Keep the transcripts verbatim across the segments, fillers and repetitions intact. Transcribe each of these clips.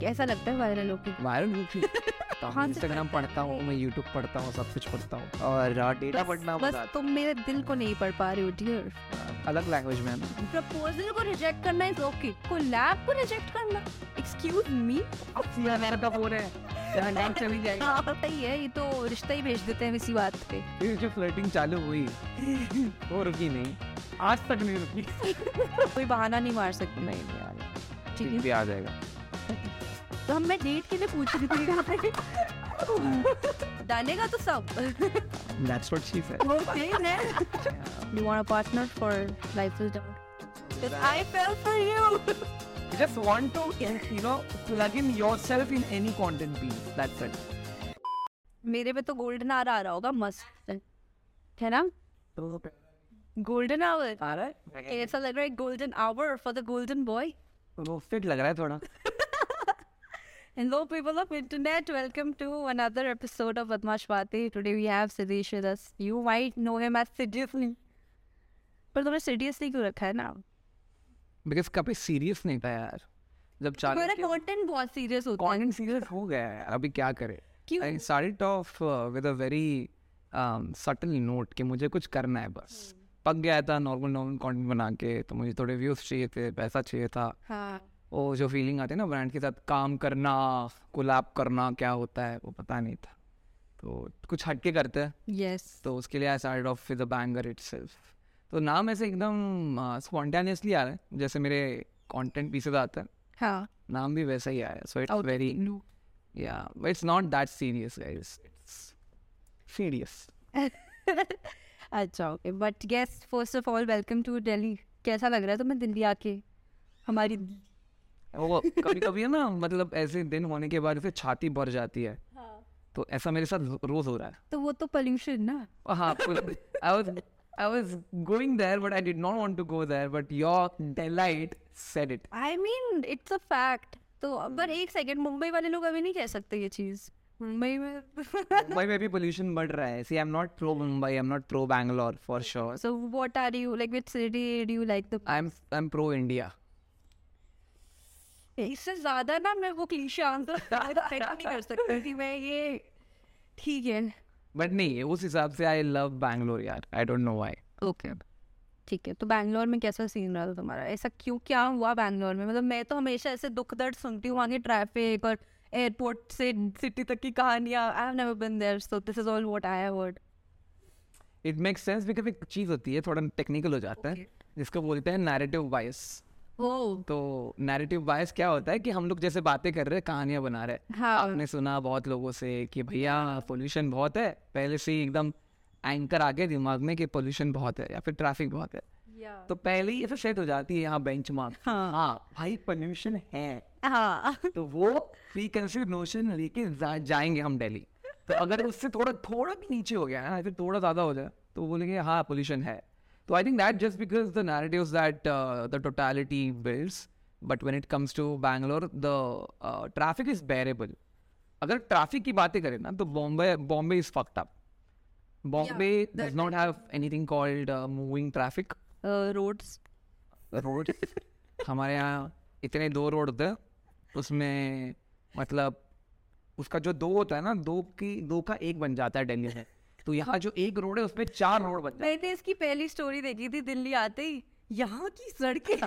कैसा लगता है वायरल होके? वायरल होके कहाँ से इंस्टाग्राम पढ़ता हूँ, मैं यूट्यूब पढ़ता हूँ, सब कुछ पढ़ता हूँ और डेटा पढ़ना बस मजा तुम मेरे दिल को नहीं पढ़ पा रहे हो डियर। आता है। अलग लैंग्वेज में है ना। प्रपोजल को रिजेक्ट करना इज ओके, कोलैब को रिजेक्ट करना एक्सक्यूज मी। अब मेरा का फोन है, जहाँ नेट चली जाएगी। हाँ पता ही है, ये तो रिश्ता ही भेज देते हैं इसी बात पे। फिर जो फ्लर्टिंग चालू हुई वो रुकी नहीं, आज तक नहीं रुकी। कोई बहाना नहीं मार सकते। नहीं नहीं यार, ठीक भी है, आ जाएगा। तो हम मैं डेट के लिए पूछ रही थी यहाँ पे। डालेगा तो सब। That's what she said. Okay, then. You want a partner for life is down? Because I fell for you. You just want to, you know, plug in yourself in any content piece. That's it. मेरे पे तो golden hour आ रहा होगा, मस्त है ना? Golden hour आ रहा है? ऐसा लग रहा है, golden hour for the golden boy. वो फिट लग रहा है थोड़ा। Hello people of internet, welcome to another episode of Badmash Batein. Today we have Siddesh with us. You might know him as Seriously. पर तुमने seriously क्यों रखा है ना? Because कभी सीरियस नहीं था यार। जब चालू मेरा content बहुत serious होता है। कंटेंट सीरियस हो गया है, अभी क्या करे? क्यों? I started off uh, with a very um, subtle note कि मुझे कुछ करना है बस। पक गया था नॉर्मल नॉर्मल कंटेंट बना के, तो मुझे थोड़े व्यूज चाहिए थे, पैसा चाहिए था। हाँ। वो जो फीलिंग आती है ना ब्रांड के साथ काम करना, कोलैब करना क्या होता है वो पता नहीं था, तो कुछ हटके करते हैं। Yes. तो उसके लिए I started off with the banger itself. तो नाम ऐसे एकदम स्पॉन्टेनियसली आ रहा है, जैसे मेरे कंटेंट पीसेस आता है, हाँ। नाम भी वैसा ही आया। So it's Out very of the blue. या it's not that serious guys, it's serious. अच्छा okay, but guess first of all welcome to Delhi. कैसा लग रहा है तुम्हें दिल्ली आके? हमारी वो कभी कभी है ना, मतलब ऐसे दिन होने के बाद फिर छाती भर जाती है। हाँ। तो ऐसा मेरे साथ रोज हो रहा है। तो वो तो पोल्यूशन ना। हाँ, I was I was going there, but I did not want to go there. But your delight said it. I mean it's a fact. तो पर एक सेकंड, मुंबई वाले लोग अभी नहीं कह सकते ये चीज। मुंबई में मुंबई में भी पोल्यूशन बढ़ रहा है। See, I'm not pro Mumbai. I'm not pro Bangalore for sure. so what are you like, which city do you like the I'm I'm pro India. इससे ज्यादा ना मैं वो क्लीशे आंसर सेट नहीं कर सकती थी मैं ये। ठीक है But नहीं, उस हिसाब से I love Bangalore यार. I don't know why. Okay ठीक है। तो बैंगलोर में कैसा सीन रहा था तुम्हारा? ऐसा क्यों, क्या हुआ बैंगलोर में? मतलब मैं तो हमेशा ऐसे दुख दर्द सुनती हूँ, वहाँ की ट्रैफिक और एयरपोर्ट से सिटी तक की कहानियाँ। I have never been there, so this is all what I have heard. It makes sense because एक चीज होती है, थोड़ा टेक्निकल हो जाता है, जिसको बोलते हैं नैरेटिव बायस। ओह तो नैरेटिव बायस क्या होता है कि हम लोग जैसे बातें कर रहे हैं, कहानियां बना रहे हैं। हाँ। आपने सुना बहुत लोगों से कि भैया पोल्यूशन बहुत है, पहले से ही एकदम एंकर आ गया दिमाग में कि पोल्यूशन बहुत है या फिर ट्रैफिक बहुत है, तो पहले ही ऐसे सेट हो जाती है यहाँ बेंचमार्क। हाँ। हाँ भाई पोल्यूशन है, हाँ तो वो प्री कंसीव नोशन लेके जा, जाएंगे हम दिल्ली। तो अगर उससे थोड़ा थोड़ा भी नीचे हो गया ना, फिर थोड़ा ज़्यादा हो जाए, तो बोलेंगे हाँ पोल्यूशन है। So I think that just because the narratives that uh, the totality builds, but when it comes to Bangalore, the uh, traffic is bearable. अगर ट्रैफिक की बातें करें ना, तो Bombay Bombay is fucked up. Bombay Yeah, does not have anything called uh, moving traffic. Roads road हमारे यहाँ इतने दो रोड होते हैं, उसमें मतलब उसका जो दो होता है ना, दो की दो का एक बन जाता है दिल्ली में। तो यहाँ जो एक रोड है उसमें चार रोड बन जाते हैं। मैंने इसकी पहली स्टोरी देखी थी दिल्ली आते ही, यहाँ की सड़कें।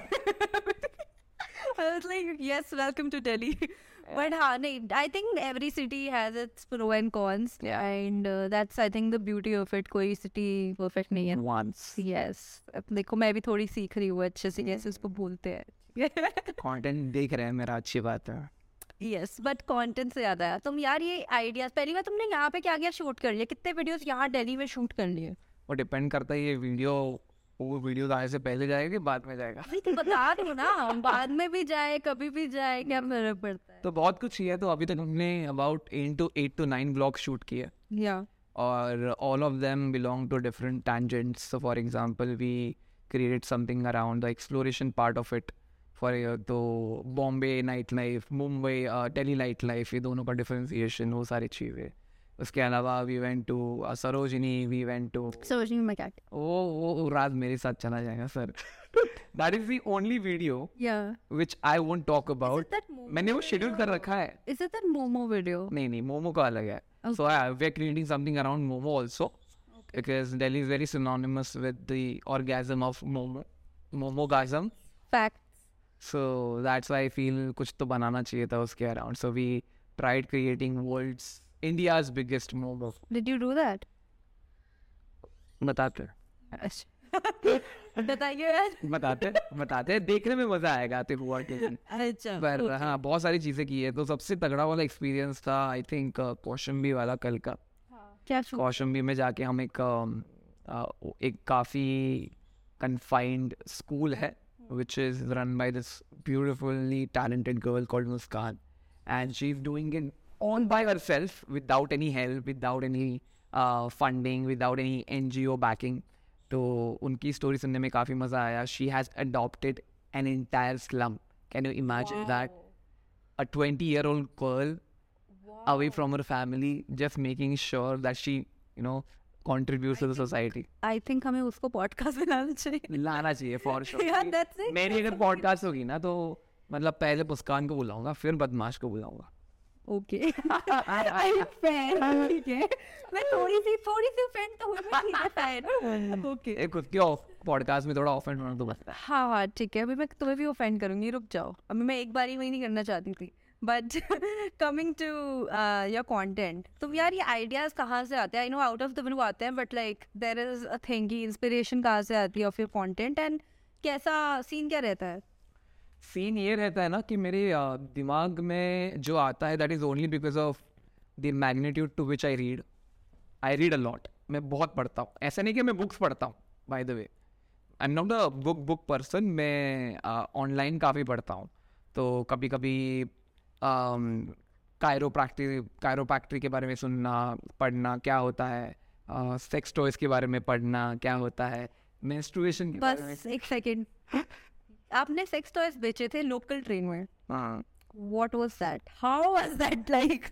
I was like, yes, welcome to Delhi. But हाँ नहीं, I think every city has its pro and cons, Yeah. and uh, that's I think the beauty of it. कोई city perfect नहीं है। Once Yes, अब देखो मैं भी थोड़ी सीख रही हूँ अच्छे से कैसे उसको बोलते हैं। कंटेंट देख रहे हैं मेरा, अच्छी बात है। यस बट कंटेंट से ज़्यादा है तुम यार, ये आइडियाज पहली बार तुमने यहाँ पे क्या क्या शूट कर लिया? कितने वीडियोस यहाँ दिल्ली में शूट कर लिए? वो डिपेंड करता है, ये वीडियो वो वीडियो आने से पहले जाएगी बाद में जाएगा। भाई तुम बता दो ना, बाद में भी जाए कभी भी जाए, क्या फर्क पड़ता है? तो बहुत कुछ ही है। तो अभी तक हमने about eight two eight two nine blog shoot किए, या और all of them belong to different tangents. So for example, we created something around the exploration part of it. For uh, तो Bombay night life, Mumbai Delhi night life, ये दोनों का differentiation, वो सारी चीज़ें। उसके अलावा we went to Sarojini, we went to Sarojini में क्या? वो वो रात मेरे साथ चला जाएगा sir. That is the only video Yeah. which I won't talk Is about. it that Momo मैंने वो schedule कर video? रखा है. Is it that Momo video? नहीं नहीं मोमो का अलग है. So yeah, we are creating something around Momo also. Because Delhi is very synonymous with the orgasm of Momo. Momogasm. Facts. So that's why I feel कुछ तो बनाना चाहिए था उसके around. So we tried creating world's India's biggest Momo. Did you do that? बताते बताइए यार. बताते बताते देखने में मजा आएगा ते हुआ के दिन. अच्छा. पर हाँ बहुत सारी चीजें की है. तो सबसे तगड़ा वाला एक्सपीरियंस था आई थिंक कौशंबी वाला कल का. क्या shoot? कौशंबी में जाके हम एक um, uh, एक काफ़ी confined school है which is run by this beautifully talented girl called Muskan, and she's doing it all by herself without any help, without any uh, funding, without any N G O backing. तो उनकी story सुनने में काफ़ी मज़ा आया. She has adopted an entire slum. Can you imagine that? A twenty year old girl away from her family, just making sure that she, you know, contributes to the society. I think हमें उसको podcast में लाना चाहिए. लाना चाहिए for sure. Yeah, that's it. मेरी अगर podcast होगी ना तो मतलब पहले मुस्कान को बुलाऊंगा फिर बदमाश को बुलाऊंगा. Okay. I'm fan. ठीक है. मैं थोड़ी सी थोड़ी सी fan तो हूँ मैं. ठीक है fan. Okay. एक खुद के पॉडकास्ट में थोड़ा ऑफेंड होना तो बचता है. हाँ हाँ ठीक है. अभी मैं तुम्हें भी ऑफेंड करूंगी. रुक जाओ. अभी मैं एक बारी वही नहीं करना चाहती थी. But coming to uh, your content, तो यार ये ideas कहाँ से आते हैं? I know out of the blue आते हैं, but like there is a thing कि inspiration कहाँ से आती है of your content and कैसा scene क्या रहता है? सीन ये रहता है ना कि मेरे uh, दिमाग में जो आता है that is only because of the magnitude to which I read. I read a lot. मैं बहुत पढ़ता हूँ. ऐसा नहीं कि मैं बुक्स पढ़ता हूँ. By the way I am not a book book person. मैं ऑनलाइन uh, काफ़ी पढ़ता हूँ. तो कभी कभी कायरोप्रैक्टी कायरोप्रैक्टी के बारे में सुनना पढ़ना क्या होता है. सेक्स uh, टॉयज के बारे में पढ़ना क्या होता है. मेंस्ट्रुएशन के बारे में. बस एक सेकेंड. आपने सेक्स टॉयज बेचे थे लोकल ट्रेन में. हाँ. What was that? How was that like?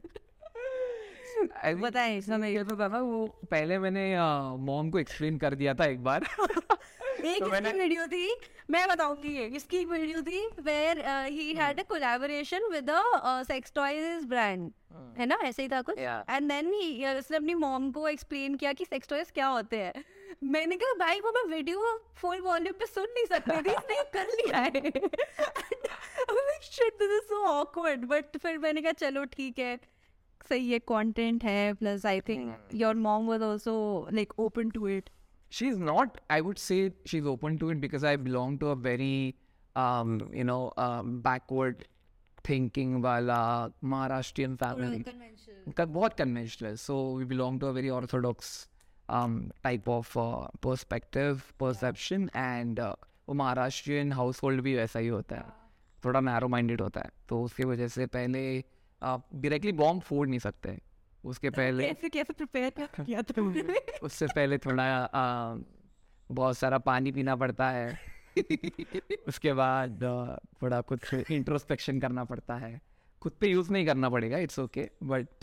बताएं समय ये तो था ना वो पहले मैंने मॉम को एक्सप्लेन कर दिया था एक बार. एक तो इसकी वीडियो थी. मैं बताऊंगी ये इसकी एक वीडियो थी where he had a collaboration with a sex toys brand. है ना ऐसे ही था कुछ. And then he उसने अपनी मॉम को एक्सप्लेन किया कि सेक्स टॉयज क्या होते हैं. मैंने कहा भाई वो मैं वीडियो फुल वॉल्यूम पे सुन नहीं सकती थी. इसने कर लिया है. Shit, this is so awkward. But फिर मैंने कहा चलो ठीक है सही है कंटेंट है. Plus I think your mom was also like open to it. She's not, I would say she's open to it because I belong to a very, um, you know, um, backward thinking wala Maharashtrian family. Ka- बहुत conventional. So we belong to a very orthodox um, type of uh, perspective, perception, and uh, वो Maharashtrian household भी वैसा ही होता है. थोड़ा narrow minded होता है. तो उसकी वजह से पहले आप directly bomb फोड़ नहीं सकते. उसके पहले कैसे कैसे प्रिपेयर किया तुमने? उससे पहले थोड़ा आ, बहुत सारा पानी पीना पड़ता है. उसके बाद आ, थोड़ा कुछ इंट्रोस्पेक्शन करना पड़ता है. खुद पे यूज नहीं करना पड़ेगा. It's okay but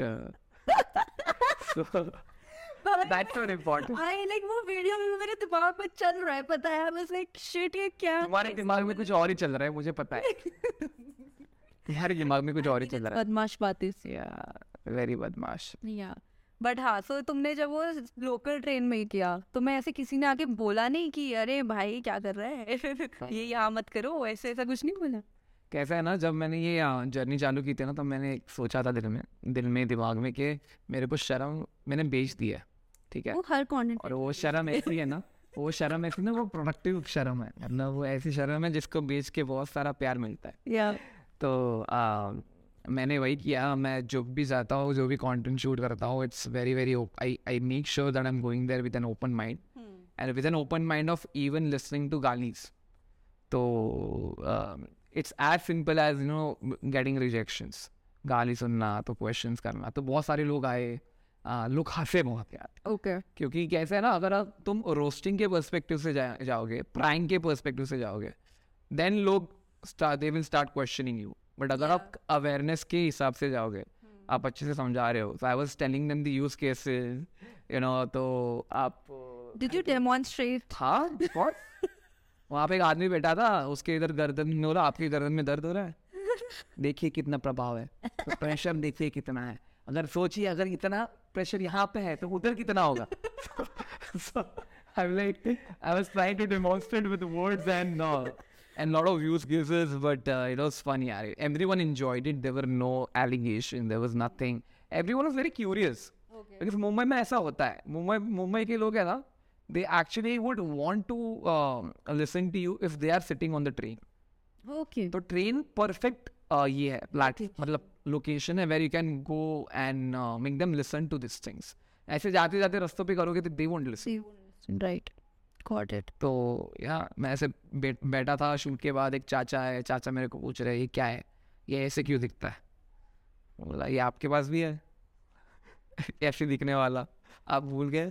that's not important. I like वो वीडियो में मेरे दिमाग में चल रहा है पता है. बस लाइक शिट ये क्या तुम्हारे दिमाग में कुछ और ही चल रहा है मुझे पता है. तुम्हारे दिमाग में कुछ और ही चल रहा है. बदमाश बातें. वेरी बदमाश. या बट हाँ सो तुमने जब वो लोकल ट्रेन में किया तो मैं ऐसे किसी ने आके बोला नहीं कि अरे भाई क्या कर रहा है ये यहाँ मत करो ऐसे ऐसा कुछ नहीं बोला? कैसा है ना जब मैंने ये जर्नी चालू की थी ना तो मैंने सोचा था दिल में दिल में दिमाग में कि मेरे को शर्म मैंने बेच दी है. ठीक है. वो हर कंटेंट और वो शर्म ऐसी है ना वो शर्म ऐसी ना वो प्रोडक्टिव शर्म है. मतलब वो ऐसी शर्म है जिसको बेच के बहुत सारा प्यार मिलता है. या तो आ, मैंने वही किया. मैं जो भी जाता हूँ जो भी कंटेंट शूट करता हूँ it's very very I I make sure that I am going there with an open mind and with an open mind of even listening to गालीज. तो it's as simple as you know getting rejections. गाली सुनना तो questions करना. तो बहुत सारे लोग आए. uh, लोग हंसे बहुत यार. Okay okay. क्योंकि कैसे है ना अगर आप तुम रोस्टिंग के पर्सपेक्टिव से जा, जाओगे प्रैंक के पर्सपेक्टिव से जाओगे देन लोग they will start questioning you. But अगर आप अवेयरनेस के हिसाब से जाओगे आप अच्छे से समझा रहे हो. So I was telling them the use cases you know. तो आप डिड यू डेमोंस्ट्रेट? हाँ वहाँ पे एक आदमी बैठा था, उसके इधर गर्दन में हो रहा, आपके गर्दन में दर्द हो रहा है, देखिए कितना प्रभाव है, तो प्रेशर देखिए कितना है, अगर सोचिए अगर इतना प्रेशर यहाँ पे है तो उधर कितना होगा. So I'm like, I was trying to demonstrate with words and uh, and lot of use cases, but uh, it was funny. यार. Everyone enjoyed it. There were no allegation. There was nothing. Everyone was very curious. Okay. Because Mumbai में ऐसा होता है. मुंबई मुंबई के लोग है ना, they actually would want to uh, listen to you if they are sitting on the train. Okay. तो train perfect ये है प्लेटफॉर्म, मतलब लोकेशन है where you can go and make them listen to this things. ऐसे जाते जाते रस्तों पे करोगे तो they won't listen. Right, got it. तो या मैं ऐसे बैठ बैठा था शूट के बाद, एक चाचा है, चाचा मेरे को पूछ रहे हैं ये क्या है, ये ऐसे क्यों दिखता है. बोला ये आपके पास भी है ऐसे दिखने वाला, आप भूल गए.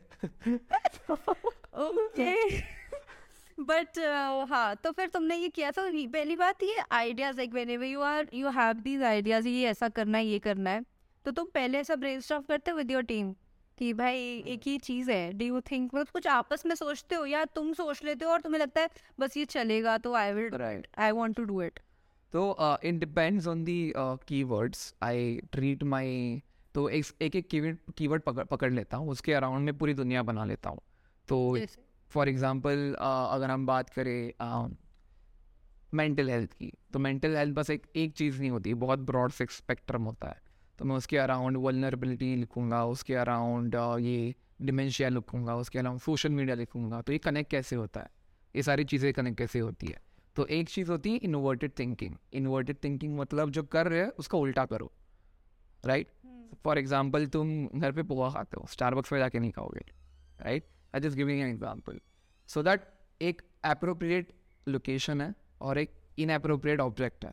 ओके. बट हाँ, तो फिर तुमने ये किया था. पहली बात ये ideas, like whenever you are you have these ideas, ये ऐसा करना है, ये करना है, तो तुम पहले ऐसा ब्रेनस्टॉर्म करते विद योर टीम कि भाई एक ही चीज़ है. डू यू थिंक, मतलब कुछ आपस में सोचते हो या तुम सोच लेते हो और तुम्हें लगता है बस ये चलेगा तो I will right, I want to do it. तो it depends on the keywords I treat my. तो एक एक एक कीवर्ड कीवर्ड पकड़ पकड़ लेता हूँ, उसके अराउंड में पूरी दुनिया बना लेता हूँ. तो फॉर एग्जांपल अगर हम बात करें मेंटल हेल्थ की, तो मेंटल हेल्थ बस एक एक चीज़ नहीं होती, बहुत ब्रॉड से स्पेक्ट्रम होता है. तो मैं उसके अराउंड वल्नरेबिलिटी लिखूंगा, उसके अराउंड ये डिमेंशिया लिखूंगा, उसके अराउंड सोशल मीडिया लिखूंगा. तो ये कनेक्ट कैसे होता है, ये सारी चीज़ें कनेक्ट कैसे होती है. तो एक चीज़ होती है इन्वर्टेड थिंकिंग. इन्वर्टेड थिंकिंग मतलब जो कर रहे हो उसका उल्टा करो. राइट, फॉर एग्जाम्पल तुम घर पे पोहा खाते हो, स्टारबक्स में जाके नहीं खाओगे. Right, I just giving an example. So that एक एप्रोप्रिएट लोकेशन है और एक इनएप्रोप्रिएट ऑब्जेक्ट है.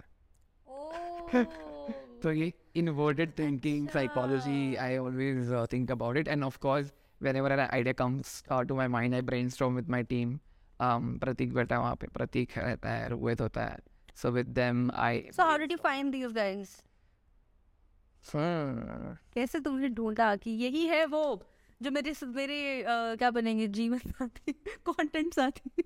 तो ये inverted thinking psychology, I always uh, think about it, and of course whenever an idea comes uh, to my mind, I brainstorm with my team. um Pratik बैठा है वहाँ पे, Pratik रहता है, रोहित होता है, so with them I. So how did you find these guys? hmm. कैसे तुमने ढूंढा कि यही है वो जो मेरे मेरे uh, क्या बनेंगे जीवन साथी, कंटेंट साथी.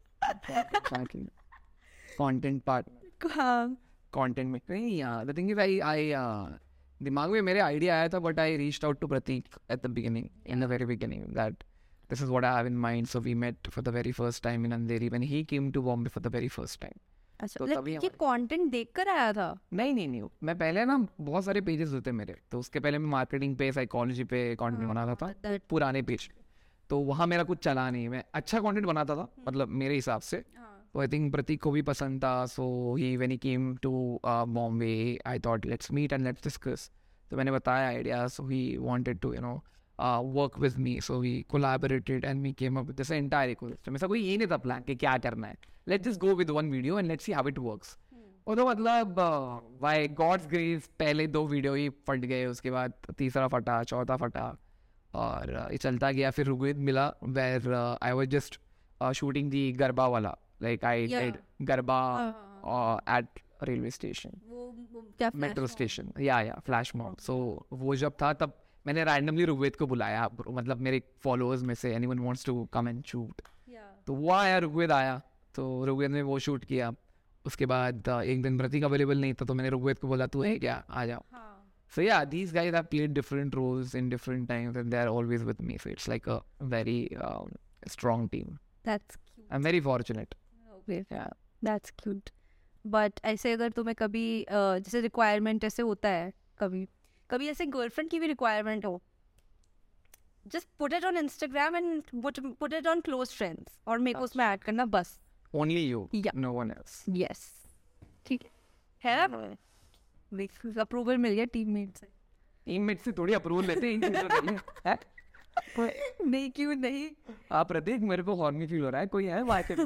Content part. हाँ, कंटेंट में नहीं यार. The thing is I I दिमाग में मेरे आइडिया आया था, but I reached out to Prateek at the beginning, in the very beginning, that this is what I have in mind. So we met for the very first time in Andheri when he came to Bombay for the very first time. अच्छा, तो ये content देखकर आया था? नहीं नहीं नहीं, मैं पहले ना बहुत सारे पेजेस होते मेरे, तो उसके पहले मैं मार्केटिंग पे, साइकोलॉजी पे कंटेंट बनाता था, पुराने पेज. तो वहाँ मेरा कुछ चला नहीं, मैं अच्छा कंटेंट बनाता था, मतलब मेरे हिसाब से. तो आई थिंक प्रतीक को भी पसंद था. So he when he came to Bombay, I thought let's meet and let's discuss. तो मैंने बताया idea, so he wanted to you know work with me. So we collaborated and we came up with this entire ecosystem. ऐसा कोई ये नहीं था plan कि क्या करना है, let's just go with one video and let's see how it works. और तो मतलब बाय गॉड्स ग्रेस पहले दो वीडियो ही फट गए, उसके बाद तीसरा फटा, चौथा फटा, और uh, ये चलता गया. फिर ऋग्वेद मिला where I was just shooting the garba वाला. Like I Yeah. did Garba Uh-huh. uh, at railway station, वो वो क्या metro flash station. Yeah, yeah, flash mob. So वो जब था तब मैंने randomly ऋग्वेद को बुलाया, मतलब मेरे followers में से anyone wants to come and shoot. mob? Yeah. तो वो आया, ऋग्वेद आया, तो ऋग्वेद ने वो शूट किया. उसके बाद uh, एक दिन प्रतीक अवेलेबल नहीं था, तो मैंने ऋग्वेद को बोला तू है क्या, आ जाओ. हाँ. So yeah, these guys have played different roles in different times and they are always with me. So it's like a very um, strong team. That's cute. I'm very fortunate. Okay. Yeah. That's cute. But ऐसे अगर तुम्हें कभी uh, जैसे requirement ऐसे होता है, कभी कभी ऐसे गर्लफ्रेंड की भी रिक्वायरमेंट हो, just put it on Instagram and put it on close friends और मेरे को उसमें ऐड करना बस. Only you, Yeah. no one else. Yes, ठीक है. है ना, अप्रूवल मिल गया टीममेट से. टीममेट से थोड़ी अप्रूवल लेते हैं इन चीजों के लिए, हैं? नहीं, क्यों नहीं. आप प्रतीक, मेरे को हॉर्नी फील हो रहा है, कोई है वहाँ पे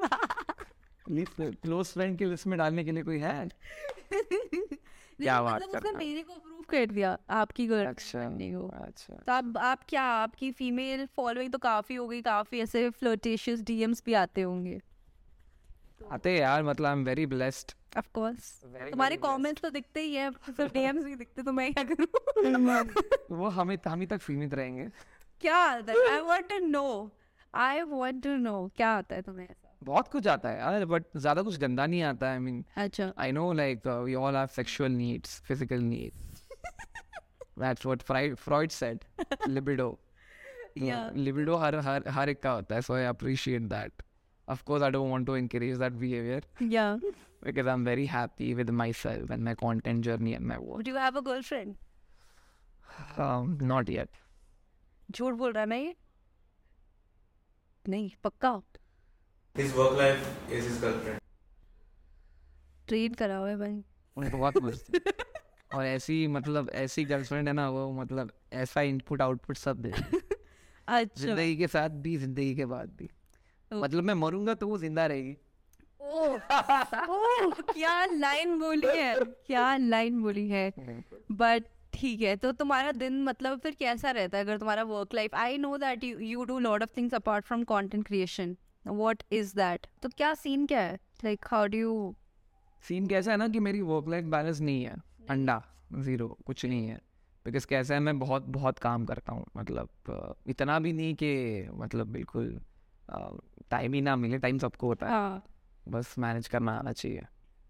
क्लोज फ्रेंड की लिस्ट में डालने के लिए कोई है? क्या बात मतलब कर उसने रहा है? मेरे को अप्रूव कर दिया आपकी अच्छा गर्लफ्रेंड को. अच्छा. तो अब आप क्या, आपकी फीमेल फॉलोइंग तो काफी हो गई, काफी ऐसे फ्लर्टेशियस डीएम्स भी आते होंगे. आते हैं यार, मतलब I am very blessed. Of course Very, तुम्हारे very कमेंट्स तो दिखते ही है, सिर्फ डीएम्स नहीं दिखते, तो मैं क्या करूं. वो हमें हम ही तक सीमित रहेंगे. क्या आता है? I want to know, I want to know क्या आता है तुम्हें ऐसा. बहुत कुछ आता है यार, बट ज़्यादा कुछ गंदा नहीं आता है. I mean, अच्छा. I know like uh, we all have sexual needs, physical needs. That's what Freud, Freud said. Libido. Yeah. Libido हर हर हर एक का होता है. So I appreciate that. Of course, I don't want to encourage that behavior Yeah. because I'm very happy with myself and my content journey and my work. Would you have a girlfriend? Um, not yet. झूठ बोल रहा है मैं ये? नहीं, पक्का. His work life is his girlfriend. Train करा हुआ है भाई. उनको बहुत मस्त. और ऐसी मतलब ऐसी गर्लफ्रेंड है ना वो, मतलब ऐसा इनपुट आउटपुट सब दे. अच्छा. जिंदगी के साथ भी जिंदगी के बाद भी. मतलब मैं मरूंगा तो वो जिंदा रहेगी. ओह, ओह, क्या लाइन बोली है, क्या लाइन बोली है. बट ठीक है, तो तुम्हारा दिन मतलब फिर कैसा रहता है अगर तुम्हारा work life? I know that you you do lot of things apart from content creation. What is that? तो क्या सीन क्या है? Like how do you? Scene कैसा है ना कि मेरी वर्क लाइफ बैलेंस नहीं है. अंडा जीरो, कुछ नहीं है. बिकॉज कैसा है, मैं बहुत बहुत काम करता हूँ. मतलब uh, इतना भी नहीं कि मतलब बिल्कुल टाइम ही ना मिले. टाइम सबको होता है. हाँ. बस मैनेज करना आना चाहिए.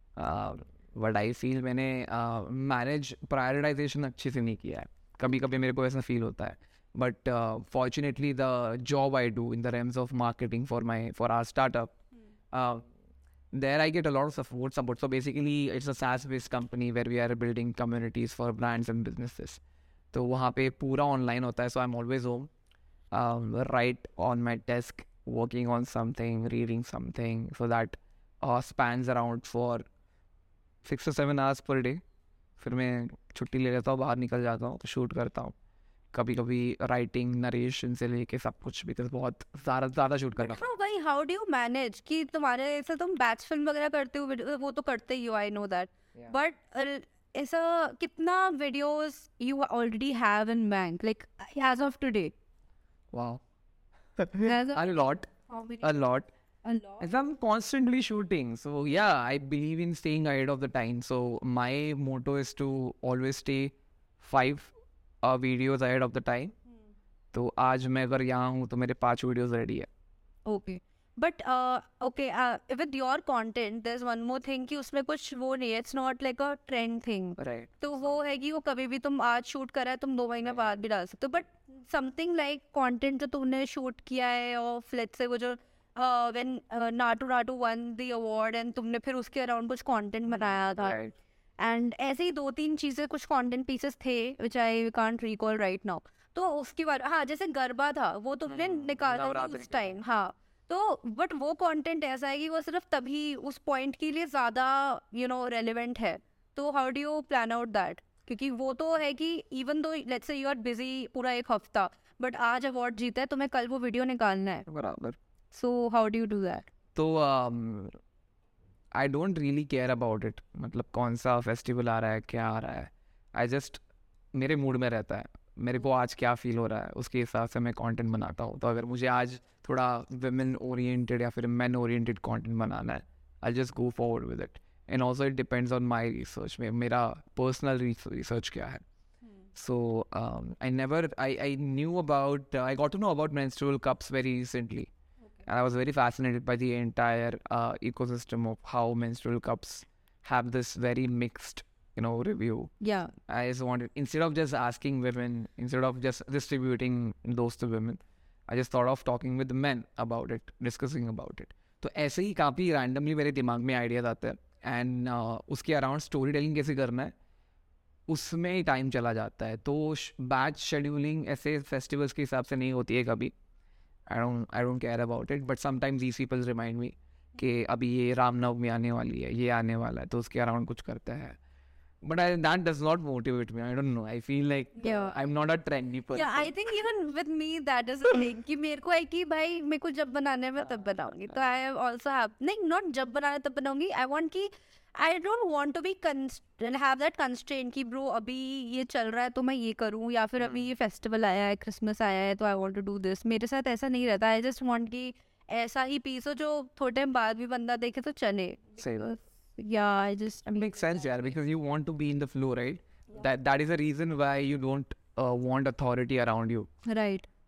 बट आई फील मैंने मैनेज प्रायोरिटाइजेशन अच्छे से नहीं किया है. कभी कभी मेरे को ऐसा फील होता है. But fortunately the job I do in the realms of marketing for my for our startup, there I get a lot of support support so basically it's a SaaS based company where we are building communities for brands and businesses. तो वहाँ पे पूरा online होता है. So I'm always home, um, right on my desk working on something, reading something, so that uh, spans around for six to seven hours per day. फिर मैं छुट्टी ले लेता हूँ, बाहर निकल जाता हूँ, तो शूट करता हूँ. कभी कभी राइटिंग नरेशन से लेके सब कुछ भी, तो बहुत ज़्यादा ज़्यादा शूट करना. हाँ भाई, हाउ डू यू मैनेज कि तुम्हारे ऐसा तुम बैच फिल्म वगैरह करते हो, वीडियो- वो तो करते ही हो, आई नो दैट. बट ऐसा कितना videos you already have in bank, like as of today? Wow. As of- A lot, How many? a lot. A lot. As I'm constantly shooting, so yeah, I believe in staying ahead of the time. So my motto is to always stay five uh, videos ahead of the time. तो आज मैं अगर यहाँ हूँ तो मेरे पांच videos ready है. Okay. But uh, okay, uh, with your content, there's one more thing कि उसमें कुछ वो नहीं है. It's not like a trend thing. Right. तो वो है कि वो कभी भी तुम आज शूट करा है, तुम दो महीने बाद भी डाल सकते हो. बट समथिंग लाइक कंटेंट जो तुमने शूट किया है, और लेट्स से वो जो when Naatu Naatu won the award, and तुमने फिर उसके अराउंड कुछ कंटेंट बनाया था. Right. एंड ऐसे ही दो तीन चीज़ें, कुछ कंटेंट पीसेस थे which I can't recall right now. तो उसके बाद हाँ, जैसे गरबा था वो तुमने निकाला था नवरात्रि उस के टाइम. हाँ. तो बट वो कंटेंट ऐसा है कि वो सिर्फ तभी उस पॉइंट के लिए ज़्यादा यू नो रेलिवेंट है. तो how do you plan out that? क्योंकि वो तो है कि even though let's say you are busy पूरा एक हफ्ता, बट आज अवार्ड जीता है, तुम्हें कल वो वीडियो निकालना है. बराबर. So how do you do that? तो I don't really care about it. मतलब कौन सा फेस्टिवल आ रहा है, क्या आ रहा है, आई जस्ट मेरे मूड में रहता है. मेरे को आज क्या फील हो रहा है उसके हिसाब से मैं कंटेंट बनाता हूँ. तो अगर मुझे आज थोड़ा वुमेन ओरिएंटेड या फिर मैन ओरिएंटेड कंटेंट बनाना है, I just go forward with it. And also it depends on my research. में मेरा पर्सनल रिसर्च क्या है. So um, I never, I, I knew about, uh, I got to know about menstrual cups very recently. Okay. And I was very fascinated by the entire uh, ecosystem of how menstrual cups have this very mixed, you know, review. Yeah. I just wanted, instead of just asking women, instead of just distributing those to women, I just thought of talking with men about it, discussing about it. तो ऐसे ही काफ़ी randomly मेरे दिमाग में ideas आते हैं. And uh, उसके around story telling कैसे करना है उसमें ही टाइम चला जाता है. तो बैच शेड्यूलिंग ऐसे फेस्टिवल्स के हिसाब से नहीं होती है कभी. I don't I don't care about it. But sometimes these people remind me कि अभी ये रामनवमी आने वाली है, ये आने वाला है, तो उसके अराउंड कुछ करता है. But I that does not motivate me. I don't know, I feel like I am not a trendy person. Yeah, I think even with me that is a thing कि मेरे को है कि भाई मेरे को जब बनाना है मैं तब बनाऊंगी. तो I also have नहीं, not जब बनाना है तब बनाऊंगी. I want कि I don't want to be const- have that constraint कि bro अभी ये चल रहा है तो मैं ये करूँ, या फिर अभी ये फेस्टिवल आया है, क्रिसमस आया है, तो I want to do this. मेरे साथ ऐसा नहीं रहता. I just want कि ऐसा ही पीस हो जो थोड़े टाइम बाद भी बंदा देखे तो चले. सही बात. Yeah, I just It makes sense, yeah, because you want to be in the flow, right? Yeah. That that is the reason why you don't uh, want authority around you. right.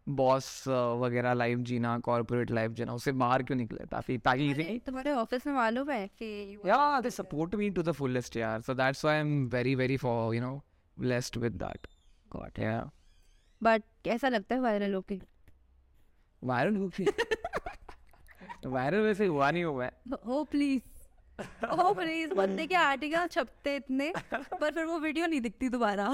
Boss वगैरह life जीना, corporate life जीना, उससे बाहर क्यों निकले ताकि ताकि अरे, तुम्हारे ऑफिस में मालूम है कि yeah, they support me to the fullest, yeah. So that's why I'm very, very for, you know, blessed with that. God, yeah. But कैसा लगता है वायरल होके? वायरल हो गई वायरल वैसे हुआ नहीं हुआ है. ओ प्लीज, ओ प्लीज, बंदे के आर्टिकल छपते इतने, पर फिर वो वीडियो नहीं दिखती दोबारा.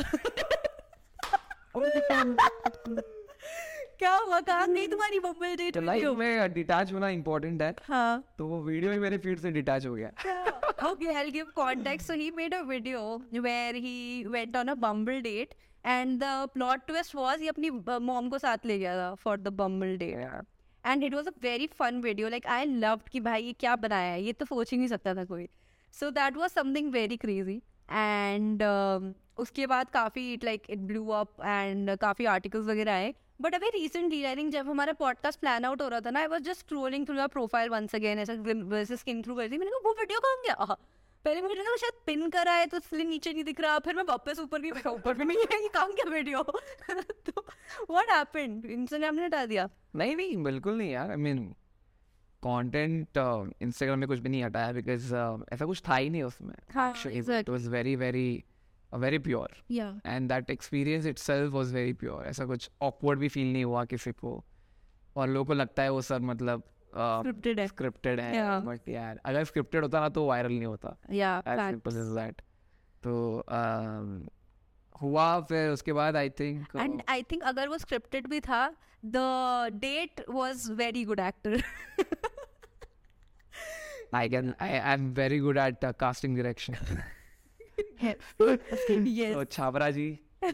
क्या हुआ, कहाँ गई तुम्हारी बम्बल डेट तो लाइफ वीडियो? में डिटैच होना इम्पोर्टेंट है, हाँ. तो वो वीडियो ही मेरे फीड से डिटैच हो गया. Okay, I'll give context. So he made a video where he went on a Bumble date, and the plot twist was he अपनी mom को साथ ले गया था for the Bumble date. Yeah. And it was a very fun video. Like I loved कि भाई ये क्या बनाया है, ये तो सोच ही नहीं सकता था कोई. So that was something very crazy. And um, उसके बाद काफ़ी it like it blew up and काफ़ी articles वगैरह आए. But अभी recently, I think जब हमारा podcast plan out हो रहा था ना, I was just scrolling through your profile once again, ऐसा वैसे skim through कर रही थी. मैंने कहा वो वीडियो कहाँ गया? आह, पहले मुझे लगा शायद पिन करा है तो इसलिए नीचे नहीं दिख रहा, फिर मैं वापस ऊपर भी ऊपर भी नहीं है, ये कहाँ गया वीडियो? तो what happened? इंस्टाग्राम ने हटा दिया? नहीं नहीं बिल्कुल नहीं यार. आई मीन कंटेंट इंस्टाग्राम में कुछ भी नहीं हटाया बिकॉज ऐसा कुछ था ही नहीं उसमें. हाँ, it exactly. Was very very very pure Yeah. And that experience itself was very pure. ऐसा कुछ ऑकवर्ड भी फील नहीं हुआ किसी को, और लोगों को लगता है वो सब मतलब Scripted है. स्क्रिप्टेड है. Yeah. बट यार अगर स्क्रिप्टेड होता ना तो वायरल नहीं होता. Yeah, as fact. Simple as that. तो um, हुआ फिर उसके बाद I think And I think अगर वो scripted भी था, the date was very good actor. I can I I am very good at casting direction. Yes. तो छाबरा जी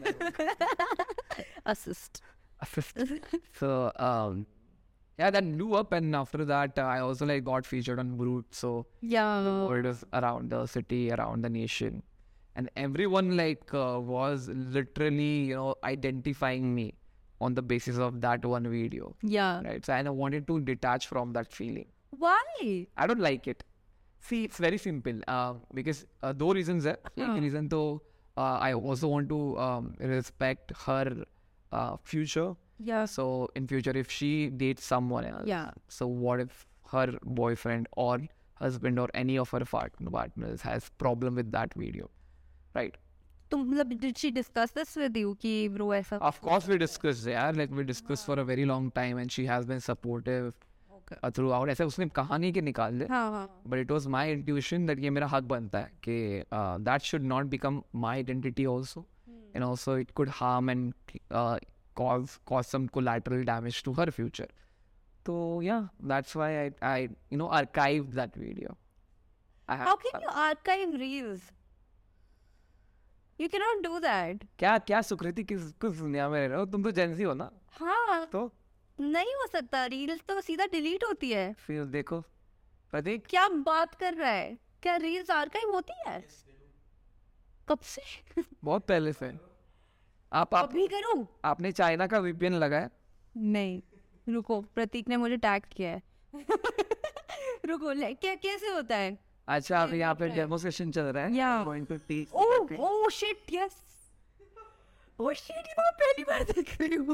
Assist. assist. So um, yeah, that blew up, and after that, uh, I also like got featured on Brute. So Yeah. it was around the city, around the nation, and everyone like uh, was literally, you know, identifying me on the basis of that one video, Yeah. right? So and I wanted to detach from that feeling. Why? I don't like it. See, it's very simple. Uh, because uh, दो reasons है. एक हाँ. reason तो uh, I also want to um, respect her uh, future. Yeah. So in future, if she dates someone else, Yeah. so what if her boyfriend or husband or any of her partner partners has problem with that video, right? तो मतलब did she discuss this with you कि bro ऐसा? Of course, we discussed, yeah. Like we discussed for a very long time, and she has been supportive Okay. uh, throughout. ऐसे उसने कहानी के निकाल दे. हाँ हाँ. But it was my intuition that ये मेरा हक बनता है कि uh, that should not become my identity also, and also it could harm and uh, cause cause some collateral damage to her future. So yeah, that's why I I you know archived that video. I have, How can you archive reels? You cannot do that. क्या क्या सुकृति किस किस दुनिया में रह रहे हो तुम? तो जेंजी हो ना, हाँ. तो नहीं हो सकता. रील्स तो सीधा डिलीट होती है. फिर देखो प्रतीक. क्या बात कर रहा है? क्या रील्स आर्काइव होती है? कब से? बहुत पहले से. आप आप अभी करूं? आपने चाइना का वीपीएन लगाया? नहीं, रुको, प्रतीक ने मुझे टैग किया है. रुको, ले- क्या कैसे होता है? अच्छा, अभी यहाँ पे डेमो सेशन चल रहा है. Yeah. Going to teach. Oh oh shit, yes. Oh shit, ये मैं पहली बार देख रही हूँ.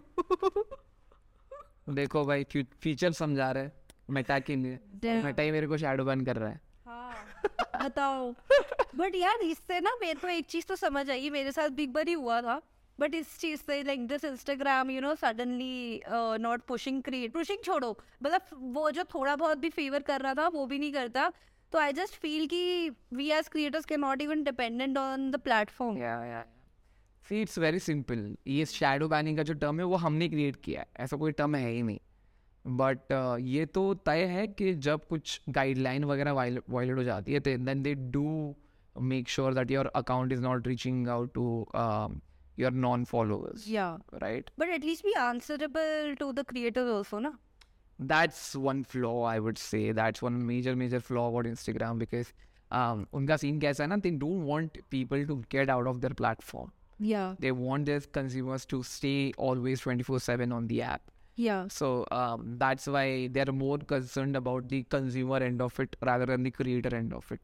देखो भाई, फीचर समझा रहे मेटा के लिए. Damn. मेटा ही मेरे को शैडो बैन कर रहा है. हाँ, बताओ. बट यार इससे ना मेरे को एक चीज तो समझ आई. मेरे साथ बिग बार ही हुआ था. बट इस चीज से like this Instagram you know suddenly not pushing create pushing छोड़ो, मतलब वो जो थोड़ा बहुत भी फेवर कर रहा था वो भी नहीं करता. तो आई जस्ट फील कि we as creators can not even dependent on the platform. या या सी, इट्स वेरी सिंपल. ये शैडो बैनिंग का जो टर्म है वो हमने क्रिएट किया है, ऐसा कोई टर्म है ही नहीं. बट uh, ये तो तय है कि जब कुछ गाइडलाइन वगैरह वायलेट हो जाती है then they do make sure that your account is not reaching out to your non followers, या right? But at least be answerable to the creators also ना. That's one flaw, I would say. That's one major, major flaw about Instagram because um, उनका scene कैसा है ना, they don't want people to get out of their platform. या They want their consumers to stay always twenty-four seven on the app. या So um, that's why they're more concerned about the consumer end of it rather than the creator end of it.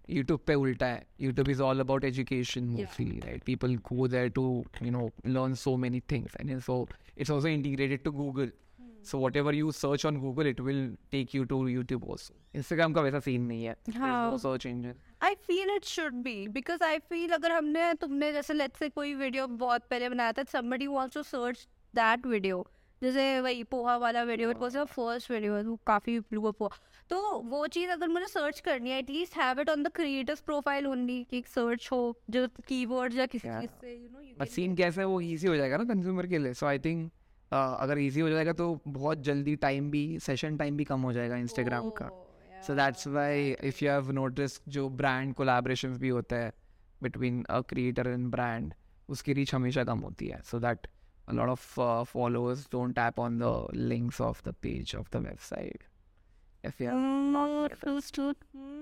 YouTube पे उल्टा है. YouTube is all about education mostly, right? People go there to, you know, learn so many things, and so it's also integrated to Google. So whatever you search on Google, it will take you to YouTube also. Instagram का वैसा scene नहीं है. There's no search engine. I feel it should be because I feel अगर हमने तुमने जैसे let's say कोई video बहुत पहले बनाया था, somebody wants to search that video, जैसे वही पोहा वाला video, it was a first video, वो काफी ब्लू अप हुआ, तो वो चीज़ अगर मुझे सर्च करनी है, at least have it on the creators profile only, कि एक सर्च हो जो कीवर्ड्स या किसी चीज़ से, यू नो, बट सीन कैसा है वो इजी हो जाएगा ना कंज्यूमर के लिए. सो आई थिंक अगर इजी हो जाएगा तो बहुत जल्दी टाइम भी, सेशन टाइम भी कम हो जाएगा इंस्टाग्राम का. So that's why if you have notice जो ब्रांड कोलैबोरेशंस भी होता है between a creator and brand, उसकी रीच हमेशा कम होती है. So that a lot of uh, followers don't tap on the links of the page of the website. If you have not understood,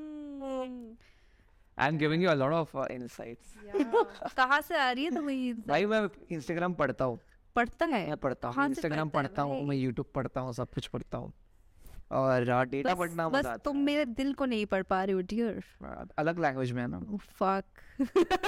I'm giving you a lot of uh, insights. कहाँ से आ रही है तुम्हें? भाई मैं Instagram पढ़ता हूँ. पढ़ता है? मैं पढ़ता हूँ. Instagram पढ़ता हूँ, मैं YouTube पढ़ता हूँ, सब कुछ पढ़ता हूँ. और डेटा पढ़ना मजा आता है. बस तुम मेरे दिल को नहीं पढ़ पा रहे हो डियर. अलग लैंग्वेज में है ना. Fuck.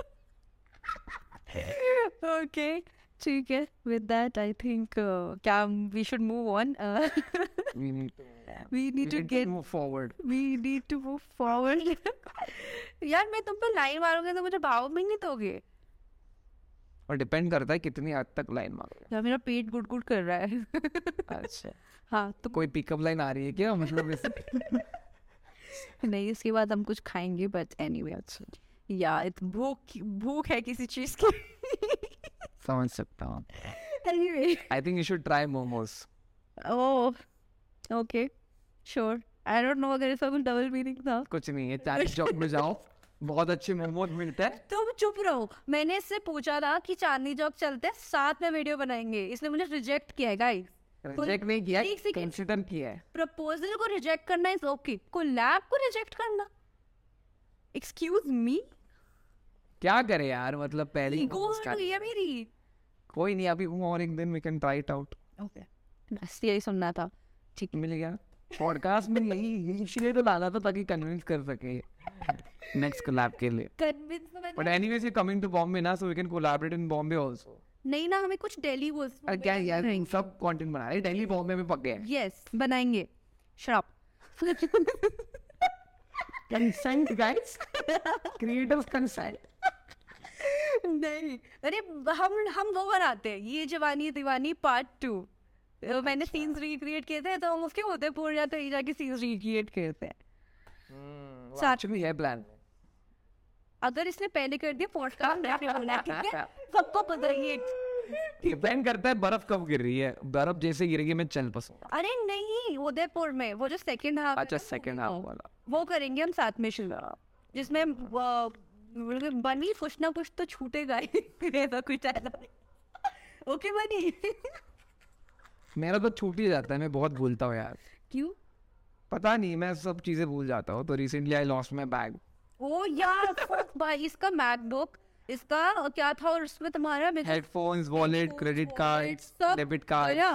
Okay. ठीक है. With that, I think uh, क्या we should move on. Uh, we need to, we need we to need get to move forward. We need to move forward. यार मैं तुम पे लाइन मारूंगा तो मुझे भाव में नहीं दोगे. और डिपेंड करता है कितनी हद तक लाइन मारोगे. यार मेरा पेट गुड गुड कर रहा है. अच्छा. हाँ तो कोई पिकअप लाइन आ रही है क्या, मतलब इस नहीं, इसके बाद हम कुछ खाएंगे, बट एनीवे. अच्छा यार भूख भूख है किसी चीज की. समझ सकता हूँ. Anyway. I think you should try momos. Oh, okay, sure. I don't know अगर इसका कुछ डबल मीनिंग था. कुछ नहीं है, चांदनी चौक में जाओ, बहुत अच्छे मोमोज मिलते हैं. तुम चुप रहो. मैंने इससे पूछा था कि चांदनी चौक चलते हैं, साथ में वीडियो बनाएंगे. इसने मुझे रिजेक्ट किया है गाइस. रिजेक्ट नहीं किया, कंसीडर किया है. प्रपोजल को रिजेक्ट करना इज ओके, कोलैब को रिजेक्ट करना, एक्सक्यूज मी, क्या करे यार, मतलब पहले ही ईगो हर्ट हुई है मेरी. कोई नहीं, अभी हूँ और एक दिन we can try it out. Okay, बस यही सुनना था. ठीक, मिल गया. पॉडकास्ट में यही इसलिए तो डाला था ताकि कन्विंस कर सके नेक्स्ट कोलैब के लिए. कन्विंस तो मैंने, but anyways you coming to Bombay ना, so we can collaborate in Bombay also. नहीं ना, हमें कुछ दिल्ली बोल. अरे क्या यार, सब कंटेंट बना रहे हैं, दिल्ली बॉम्बे में पक गए. यस, बनाएंगे. शराब. Consent guys, creators consent. नहीं, अरे हम हम वो बनाते हैं, ये जवानी दीवानी पार्ट टू. मैंने सीन्स रिक्रिएट किए थे, तो हम उसके होते पूरे जाते ही जाके सीन्स रिक्रिएट करते हैं. एक्चुअली है प्लान. अगर इसने पहले कर दिया पॉडकास्ट, सबको पता है. डिपेंड करता है बर्फ कब गिर रही है. बर्फ जैसे गिरेगी मैं चल पसूँ. अरे नहीं, उदयपुर में वो जो सेकंड हाफ. अच्छा, सेकंड हाफ वाला वो करेंगे हम साथ में शुरू, जिसमें बनी कुछ ना कुछ तो छूटेगा ही. ऐसा कुछ ऐसा. ओके बनी. मेरा तो छूट ही जाता है, मैं बहुत भूलता हूँ यार. क्यों? पता नहीं, मैं सब चीजें भूल जाता हूँ. तो recently I lost my bag. ओ यार भाई, इसका मैकबुक, इसका क्या था, और उसमें तुम्हारा headphones, wallet, credit card, debit card.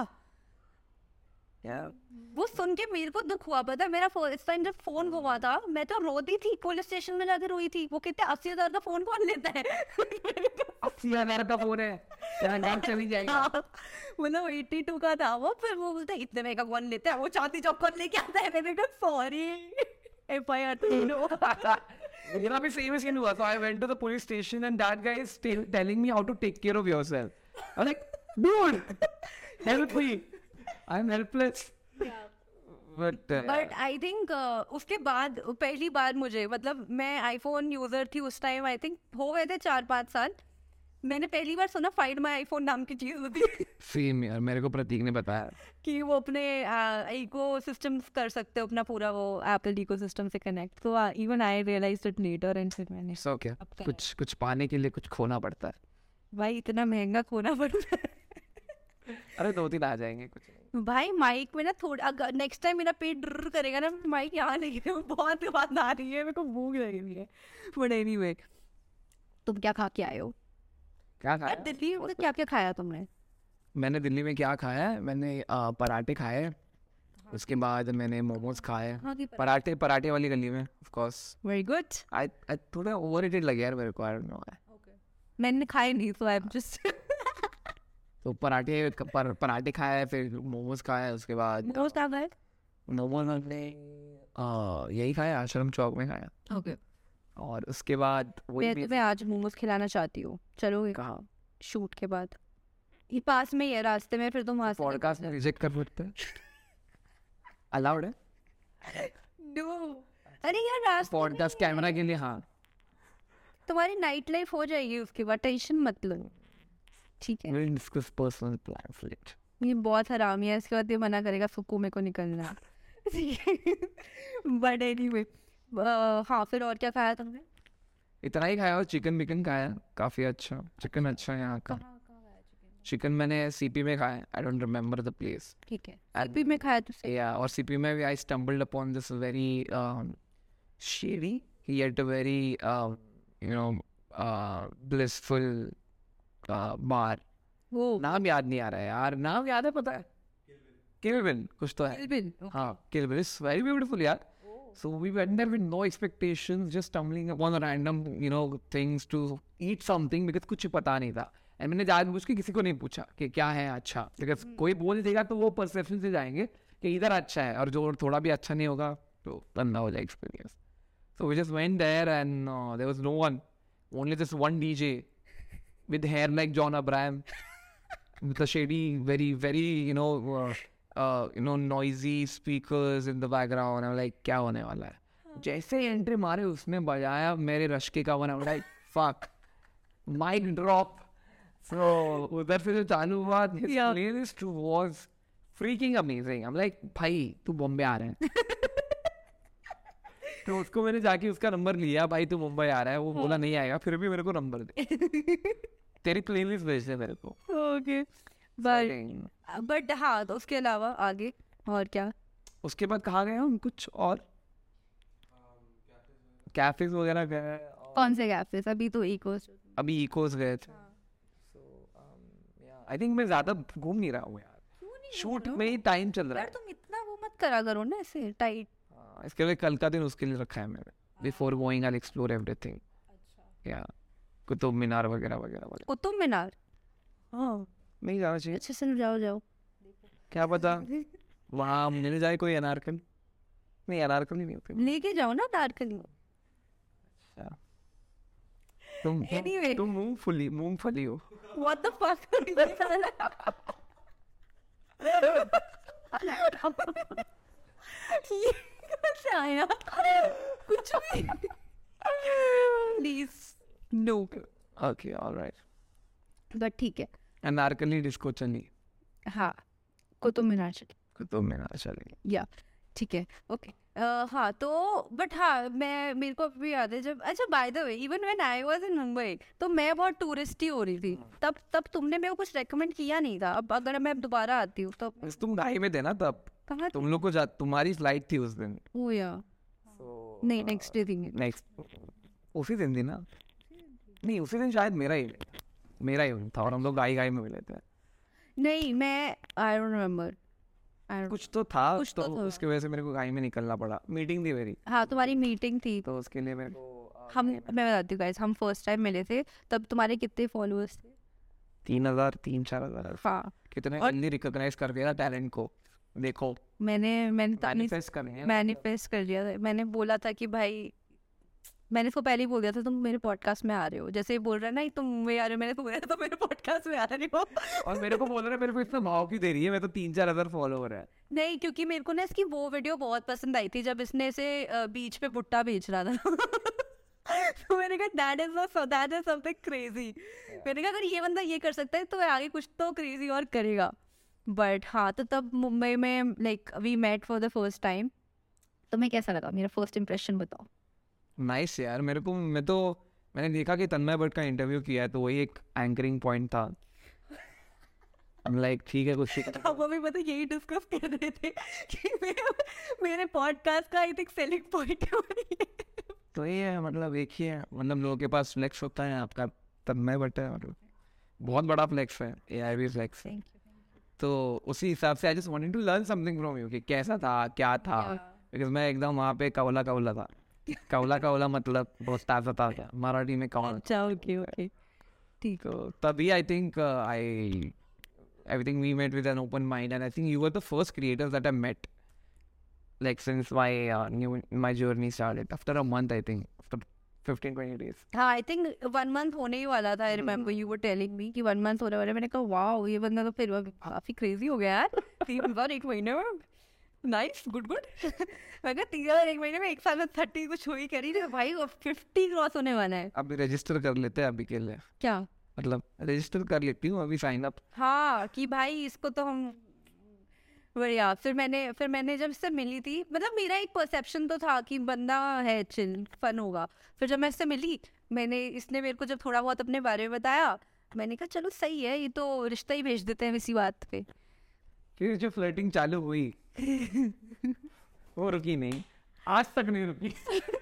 वो सुन के मेरे को दुख हुआ. पता है, मेरा इस टाइम जब फोन हुआ था, मैं तो रोती थी, पुलिस स्टेशन में जाकर रोई थी. वो कहते अस्सी हजार का फोन कौन लेता है? अस्सी हजार का फोन है, चली जाएगा. मतलब एट्टी टू का था वो. फिर वो बोलता है इतने में का कौन लेता है, वो चांदनी चौक कौन लेके आता है. मैंने कहा सॉरी, एफ आई आर तो नो. मेरा भी सेम सीन हुआ. So I went to the police station and that guy is still telling me how to take care of yourself. I'm like, dude, help me. I'm helpless. But uh, But I think uh, उसके बाद पहली बार मुझे, मतलब मैं iPhone user थी उस time, I think हो गए थे चार पाँच साल. मैंने पहली बार सुना फाइंड माई आईफोन नाम की चीज होती है. सेम यार, मेरे को प्रतीक ने बताया कि वो अपने इको सिस्टम कर सकते हो, अपना पूरा वो एप्पल इको सिस्टम से कनेक्ट. तो even I realized it later and फिर मैंने सो क्या कुछ कुछ पाने के लिए कुछ खोना पड़ता है भाई. इतना महंगा खोना पड़ता है. अरे दो तीन आ जाएंगे, कुछ नहीं. भाई माइक में ना थोड़ा, अगर नेक्स्ट टाइम मेरा पेट ड्र करेगा ना, माइक यहाँ लेके बहुत बात आ रही है, मेरे को भूख लगी हुई है. बट एनीवे, तुम क्या खा के आए हो? क्या खाया दिल्ली में? क्या क्या खाया तुमने? मैंने दिल्ली में क्या खाया है, मैंने आ, पराठे खाए. उसके बाद मैंने मोमोज खाए, हाँ की पर- पराठे पराठे वाली गली में of course. very good. I I थोड़ा ओवररेटेड लगे यार मेरे को, आई डोंट नो। मैंने खाए नहीं तो आई एम जस्ट तो पराठे पर, पराठे खाए, फिर मोमोज खाए, उसके बाद मोमोज कहाँ गए? मोमोज हमने आ, यही खाया, आश्रम चौक में खाया। ओके और उसके बाद वही मैं भी तुम्हें आज मोमोज खिलाना चाहती हूँ, चलोगे? कहा शूट के बाद ये पास में ही है रास्ते में, फिर तुम वहाँ से पॉडकास्ट में रिजेक्ट कर सकते हैं, अलाउड है No. अरे यार रास्ते में पॉडकास्ट कैमरा के लिए। हाँ तुम्हारी नाइट लाइफ हो जाएगी उसके बाद, टेंशन मत लो, ठीक है? we'll discuss personal plans later. ये बहुत हरामी है, इसके बाद ये मना करेगा सुकू मेरे को निकलना। बट एनीवे हाँ, फिर और क्या खाया तुमने? इतना ही खाया, और चिकन विकन खाया, काफ़ी अच्छा चिकन अच्छा है यहाँ का। चिकन मैंने सीपी में खाया, I don't remember the place. ठीक है, सीपी में खाया तो सही। या और सीपी में भी I stumbled upon this very shady yet a very uh, you know uh, blissful uh, bar. वो नाम याद नहीं आ रहा है यार, नाम याद है पता है, किलबिन कुछ तो है। किलबिन, हाँ किलबिन इज वेरी ब्यूटीफुल यार। So we went there with no expectations, just stumbling upon a random, you know, things to eat something because कुछ पता नहीं था। And मैंने जानबूझ के किसी को नहीं पूछा कि क्या है अच्छा, because कोई बोल देगा तो वो परसेप्शन से जाएंगे कि इधर अच्छा है, और जो थोड़ा भी अच्छा नहीं होगा तो गंदा हो जाए experience. So we just went there and uh, there was no one, only this one D J with hair like John Abraham, with the shady, very, very, you know, uh, uh, you know, noisy speakers in the background. I'm like, क्या होने वाला है? जैसे ही entry मारे उसने बजाया मेरे रश्के का one, I'm like, fuck, mic drop. So उधर से जो चालू हुआ, his Yeah. playlist was freaking amazing. I'm like, भाई तू बॉम्बे आ रहा है? तो उसको मैंने जाके उसका नंबर लिया, भाई तू मुंबई आ रहा है? वो बोला नहीं आएगा, फिर भी मेरे को नंबर दे, तेरी प्लेलिस्ट भेज दे मेरे को। ओके बट बट हाँ, तो उसके अलावा आगे और क्या? उसके बाद कहाँ गए हम, कुछ और कैफेज वगैरह गए, कौन से कैफेज? अभी तो इकोस। अभी इकोस गए थे। आई थिंक मैं ज्यादा घूम नहीं रहा हूँ यार, शूट में ही टाइम चल रहा यार है। तुम इतना वो मत करा करो ना ऐसे टाइट। हाँ, इसके लिए कल का दिन उसके लिए रखा है मैंने, before going I explore everything. या कुतुब मीनार वगैरह वगैरह वगैरह। कुतुब मीनार? हाँ नहीं जाना चाहिए, अच्छा चलो जाओ जाओ। क्या पता वहाँ मिल जाए कोई अनारकली। नहीं अनारकली नहीं होती। लेके जाओ ना नारकली। अच्छा तुम Anyway. तुम मूंगफली मूंगफली हो। What the fuck? ये कहाँ से आया? कुछ भी। Please no. Okay alright. But ठीक है, अनारकली डिस्को चली, हाँ कुतुब मीनार चले कुतुब मीनार चली। या ठीक है ओके। हाँ तो बट हाँ, मैं मेरे को अभी याद है जब, अच्छा by the way even when I was in Mumbai तो मैं बहुत टूरिस्ट ही हो रही थी तब तब तुमने मेरे को कुछ रेकमेंड किया नहीं था। अब अगर मैं दोबारा आती हूँ तो बस तुम ढाई में थे ना तब, कहाँ तुम लोग को जा, तुम्हारी फ्लाइट थी उस दिन। ओ या नहीं, नेक्स्ट डे थी। नेक्स्ट उसी दिन थी ना? नहीं उसी दिन शायद मेरा ही मेरा ही था, और हम लोग गाई गाई में मिले थे। नहीं मैं आई डोंट रिमेम्बर, कुछ तो था, कुछ तो तो था। उसकी वजह से मेरे को गाई में निकलना पड़ा, मीटिंग थी मेरी, हाँ तुम्हारी मीटिंग थी। तो उसके लिए मेरे को हम मैं बताती हूँ गाइस, हम फर्स्ट टाइम मिले थे तब तुम्हारे कितने फॉलोअर्स थे? तीन हजार तीन चार हजार हाँ कितने और- जल्दी रिकॉग्नाइज कर दिया टैलेंट को। देखो मैंने मैंने मैनिफेस्ट कर रहे हैं। मैनिफेस्ट कर दिया था। मैंने बोला था कि भाई, मैंने इसको पहले ही बोल दिया था तुम मेरे पॉडकास्ट में आ रहे हो, जैसे बोल रहा है ना तुम मुंबई आ रहे हो, मैंने तो बोला था मेरे पॉडकास्ट में आ रहे हो। और मेरे को बोल रहा है मेरे को इतना भाव क्यों दे रही है, मैं तो तीन चार हजार फॉलोवर है। नहीं क्योंकि मेरे को ना इसकी वो वीडियो बहुत पसंद आई थी जब इसने इसे बीच पे भुट्टा बेच रहा था। तो मैंने कहा that is that is something crazy. मैंने कहा अगर ये बंदा ये कर सकता है तो आगे कुछ तो क्रेजी और करेगा। बट हाँ, तो तब मुंबई में like we met for the first time. तुम्हें कैसा लगा? मेरा फर्स्ट इंप्रेशन बताओ। नाइस यार, मेरे को मैं तो मैंने देखा कि तन्मय भट्ट का इंटरव्यू किया है, तो वही एक एंकरिंग पॉइंट था। लाइक ठीक है कुछ सीख। हम अभी पता यही डिस्कस कर रहे थे कि मेरे मेरे पॉडकास्ट का आई थिंक सेलिंग पॉइंट है। तो ये है, मतलब एक ही है, मतलब लोगों के पास फ्लेक्स होता है, आपका तन्मय भट्ट है, मतलब बहुत बड़ा फ्लेक्स है, ए आई वी फ्लेक्स है। तो उसी हिसाब से I just wanted to learn something from you कि कैसा था क्या था, बिकॉज मैं एकदम वहाँ पे कवला कवला था. कवला कवला मतलब बहुत ताज़ा ताज़ा मराठी में कवला. अच्छा ओके ओके ठीक. तो तभी I think I everything we met with an open mind, and I think you were the first creators that I met like since my uh, new my journey started after a month. I think after fifteen twenty days. हाँ I think one month होने ही वाला था. I remember you were telling me कि one month होने वाला है. मैंने कहा वाओ ये बंदा तो फिर काफी क्रेजी हो गया यार. तीन बार एक महीने में नाइस गुड गुड. मैं कहा तीन बार एक महीने में एक साल में थर्टी कुछ हो ही करी ना भाई. फिफ्टी क्रॉस होने वाला है. अभी रजिस्टर कर लेते हैं अभी के लिए. क्या मतलब रजिस्टर कर लेती हूँ अभी साइन अप. हाँ कि भाई इसको तो हम बढ़िया. फिर मैंने फिर मैंने जब इससे मिली थी मतलब मेरा एक परसेप्शन तो था कि बंदा है चिल फन होगा. फिर जब मैं इससे मिली मैंने इसने मेरे को जब थोड़ा बहुत अपने बारे में बताया मैंने कहा चलो सही है ये तो रिश्ता ही भेज देते हैं इसी बात पे. फिर जो फ्लर्टिंग चालू हुई वो रुकी नहीं, आज तक नहीं रुकी.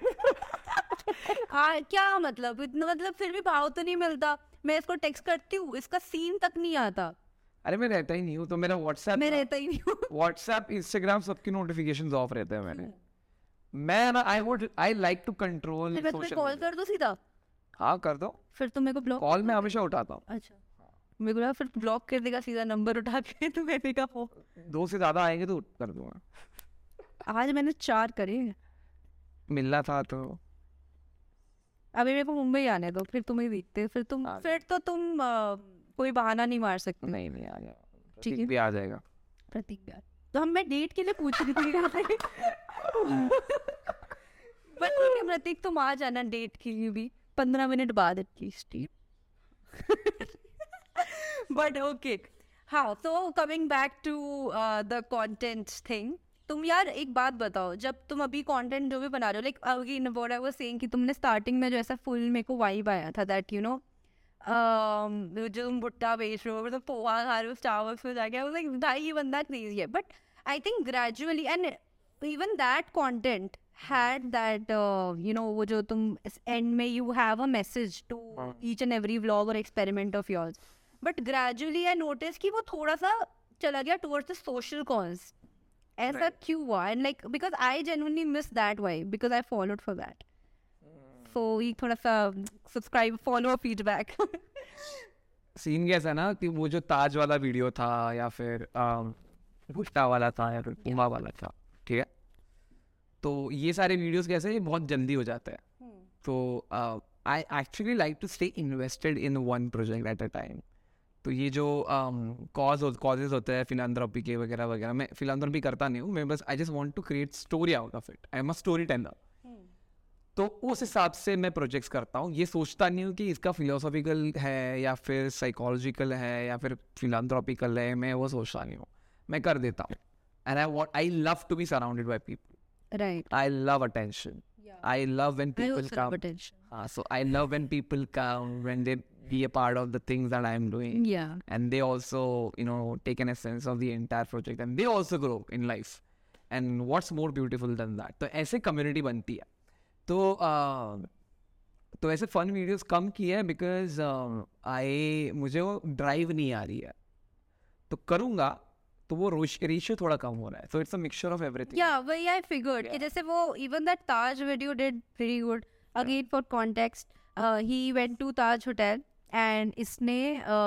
हाँ क्या मतलब इतना मतलब फिर भी भाव तो नहीं मिलता. मैं इसको टेक्स्ट करती हूँ इसका सीन तक नहीं आता. अरे मैं रहता ही नहीं हूँ तो मेरा व्हाट्सएप मैं रहता ही नहीं हूँ. व्हाट्सएप इंस्टाग्राम सबकी नोटिफिकेशंस ऑफ रहते हैं. मैंने मैं ना I would I like to control फिर मैं तुम्हें कॉल कर दूँ सीधा. हाँ कर दो. फिर तुम मेरे को ब्लॉक कॉल मैं हमेशा उठाता हूँ. अच्छा मेरे को लगा फिर ब्लॉक कर देगा सीधा नंबर उठा के. तो मैं पिक अप हो दो से ज्यादा आएंगे तो कर दूंगा. आज मैंने चार करे. मिलना था तो अभी मेरे को मुंबई आने दो फिर तुम्हें देखते. फिर तुम फिर तो तुम आ, कोई बहाना नहीं मार सकते. नहीं नहीं आ जाएगा. ठीक है भी आ जाएगा. प्रतीक भी आ. तो हम मैं डेट के लिए पूछ रही थी. बट ठीक है प्रतीक तुम आ जाना डेट के लिए भी पंद्रह मिनट बाद एटलीस्ट. बट ओके हाँ तो coming back to the content thing. तुम यार एक बात बताओ जब तुम अभी कंटेंट जो भी बना रहे हो like again what I was saying कि तुमने स्टार्टिंग में जो ऐसा फुल मेरे को वाइब आया था दैट यू नो जो तुम भुट्टा बेच रहे हो मतलब पोहा खा रहे हो स्टारबक्स में जाके. आई वाज लाइक भाई ये बंदा क्रेजी है. But I think gradually and even that content had that you know वो जो तुम एंड में you have a message to each and every vlog और experiment of yours. But gradually I notice कि वो थोड़ा सा चला गया टुवर्ड्स द सोशल कॉज. ऐसा क्यों हुआ? And like because I genuinely miss that vibe because I followed for that. So ये थोड़ा सा सब्सक्राइब फॉलो फीडबैक. सीन कैसा ना कि वो जो ताज वाला वीडियो था या फिर भुट्टा वाला था या फिर पुमा वाला था ठीक है. तो ये सारे वीडियोस कैसे ये बहुत जल्दी हो जाते हैं. तो I actually like to stay invested in one project at a time. तो ये जो कॉज कॉजेज होते हैं फिलांथ्रोपी के वगैरह वगैरह मैं फिलांथ्रोपी करता नहीं हूँ. मैं बस I just want to create story out of it. I am a storyteller. तो उस हिसाब से मैं प्रोजेक्ट्स करता हूँ. ये सोचता नहीं हूँ कि इसका फिलोसॉफिकल है या फिर साइकोलॉजिकल है या फिर फिलांथ्रोपिकल है. मैं वो सोचता नहीं हूँ. मैं कर देता हूँ. And I want I love to be surrounded by people. Right I love attention. I love when people come. Uh, so I love when people come, when they be a part of the things that I'm doing. Yeah. And they also, you know, take an essence of the entire project and they also grow in life. And what's more beautiful than that? तो ऐसे community बनती है. तो uh, तो ऐसे fun videos कम किए हैं because uh, I मुझे वो drive नहीं आ रही है. तो करूँगा तो वो रेशियो थोड़ा कम हो रहा है. So it's a mixture of everything. या वही आई फिगर्ड कि जैसे वो even that Taj video did pretty good. Again for context he went to Taj hotel and इसने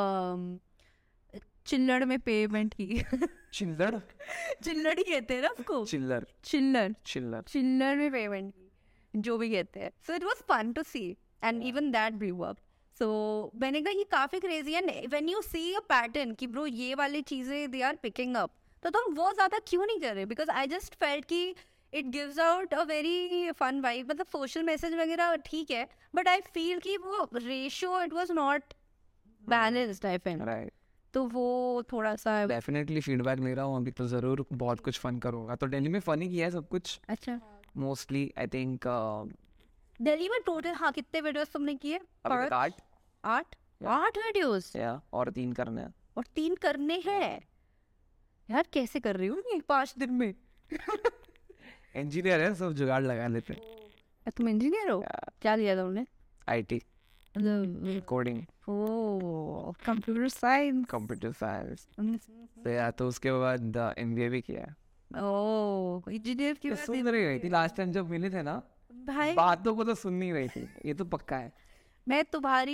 चिल्लड़ में पेमेंट की. चिल्लड़ चिल्लड़ ही कहते हैं ना उसको. चिल्लर चिल्लड़ चिल्लर चिल्लड़ में पेमेंट की जो भी कहते हैं. So it was fun to see and even that blew up. सो मैंने कहा ये काफ़ी क्रेजी है. When you see a pattern कि ब्रो ये वाली चीज़ें दे आर पिकिंग अप तो तुम वो ज़्यादा क्यों नहीं कर रहे? बिकॉज आई जस्ट फेल्ट कि it gives out a very fun vibe. मतलब सोशल मैसेज वगैरह ठीक है बट आई फील कि वो ratio it was not balanced. I feel right. तो वो थोड़ा सा डेफिनेटली फीडबैक ले रहा हूँ अभी तो ज़रूर बहुत कुछ फन करूँगा. तो दिल्ली में फन ही किया है सब कुछ. अच्छा मोस्टली आई थिंक दिल्ली में टोटल हाँ कितने वीडियोस तुमने किए? आठ आठ आठ वीडियोस या और तीन करने हैं. और तीन करने हैं यार. कैसे कर रही हूँ ये पाँच दिन में? इंजीनियर है सब जुगाड़ लगा लेते हैं. तुम इंजीनियर हो? क्या लिया था तुमने? IT coding. Oh computer science. Computer science. तो या तो उसके बाद एमबीए भी किया है। ओह इंजीनियर की ये बात सुन रही थी लास्ट टाइम जब मिले थे ना, भाई बातों को तो सुन नहीं रही थी, ये तो पक्का है। मैं तुम्हारी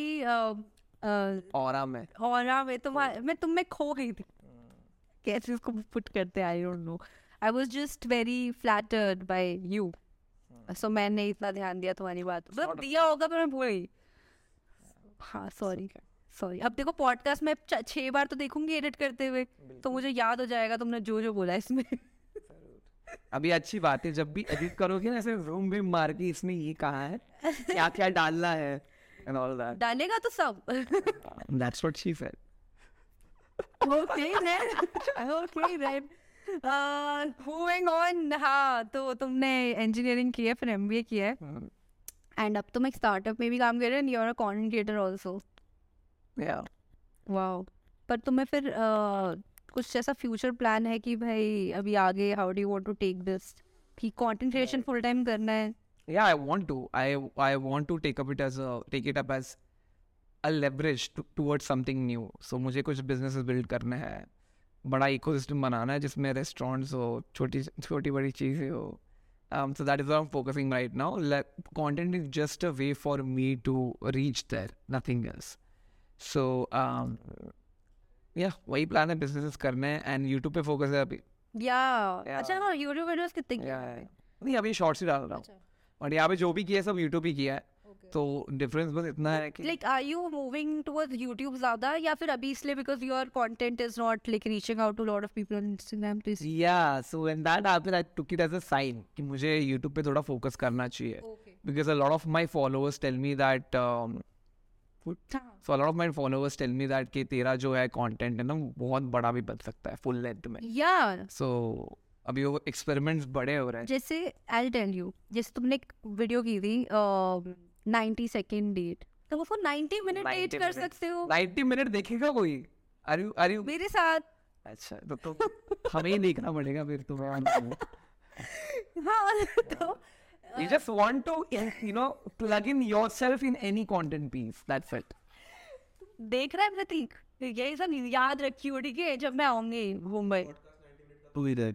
ऑरा में ऑरा में तुम्हारे मैं तुम में खो गई थी, कैसे इसको पुट करते I don't know, I was just very flattered by you, so मैंने इतना ध्यान दिया तुम्हारी बात, मतलब दिया होगा पर मैं भूल गई। हाँ सॉरी सॉरी, अब देखो पॉडकास्ट में च- छह बार तो देखूंगी एडिट करते हुए, तो मुझे याद हो जाएगा तुमने जो जो बोला इसमें। अभी अच्छी बात है, जब भी एडिट करोगे ना ऐसे रूम भी मार के इसमें ये कहा है, क्या क्या डालना है एंड ऑल दैट, डालेगा तो सब। That's what she said. Okay okay right, moving on. हाँ तो तुमने इंजीनियरिंग की है, फिर एमबीए किया है, एंड अब तुम एक स्टार्टअप में भी काम कर रहे हो, you are a content creator also. या वाओ, पर तुम्हें फिर uh, कुछ ऐसा फ्यूचर प्लान है कि भाई अभी आगे how do you want to take this, कि कंटेंट क्रिएशन फुल टाइम करना है? yeah, I want to I I want to take up it as a take it up as a leverage to, towards something new. So मुझे कुछ businesses build करने हैं, बड़ा ecosystem बनाना है जिसमें restaurants हो, छोटी छोटी बड़ी चीज़ें हो. Um, so that is what I'm focusing right now. Le- content is just a way for me to reach there, nothing else. So um, yeah, वही plan है, businesses करने हैं, and YouTube पे focus है अभी. या Yeah. अच्छा हाँ, यूट्यूब वीडियोस कितने किए? Yeah, yeah. नहीं अभी शॉर्ट्स ही डाल रहा हूँ, और यहाँ पे जो भी किया है सब यूट्यूब ही किया है, तो डिफरेंस बस इतना है कि like are you moving towards YouTube ज्यादा, या फिर अभी इसलिए because your content is not like reaching out to lot of people on Instagram please? या so when that happened I took it as a sign कि मुझे YouTube पे थोड़ा फोकस करना चाहिए, because a lot of my followers tell me that so a lot of my followers tell me that कि तेरा जो है कंटेंट है ना बहुत बड़ा भी बन सकता है फुल लेंथ में। या सो अभी वो एक्सपेरिमेंट्स बड़े हो रहे हैं। जैसे आई टेल यू, जैसे तुमने एक वीडियो की थी नाइन्टी सेकेंड डेट, तो उसको नाइन्टी मिनट डेट कर सकते हो नाइन्टी मिनट देखेगा कोई? आर यू आर यू मेरे साथ? अच्छा तो, तो हमें ही देखना पड़ेगा फिर तो। हाँ तो You just want to, you know, plug in yourself in any content piece. That's it. देख रहा है प्रतीक, यही सब याद रखियो ठीक है, जब मैं आऊंगी मुंबई। तू इधर।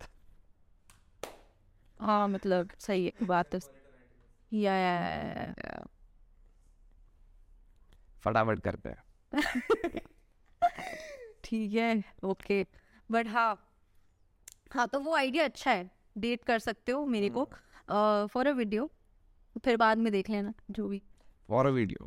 हाँ मतलब सही है बात, तो या या फटाफट करते हैं। ठीक है ओके, बट हाँ हाँ तो वो आइडिया अच्छा है, डेट कर सकते हो मेरे को फॉर अ वीडियो, फिर बाद में देख लेना जो भी For a video.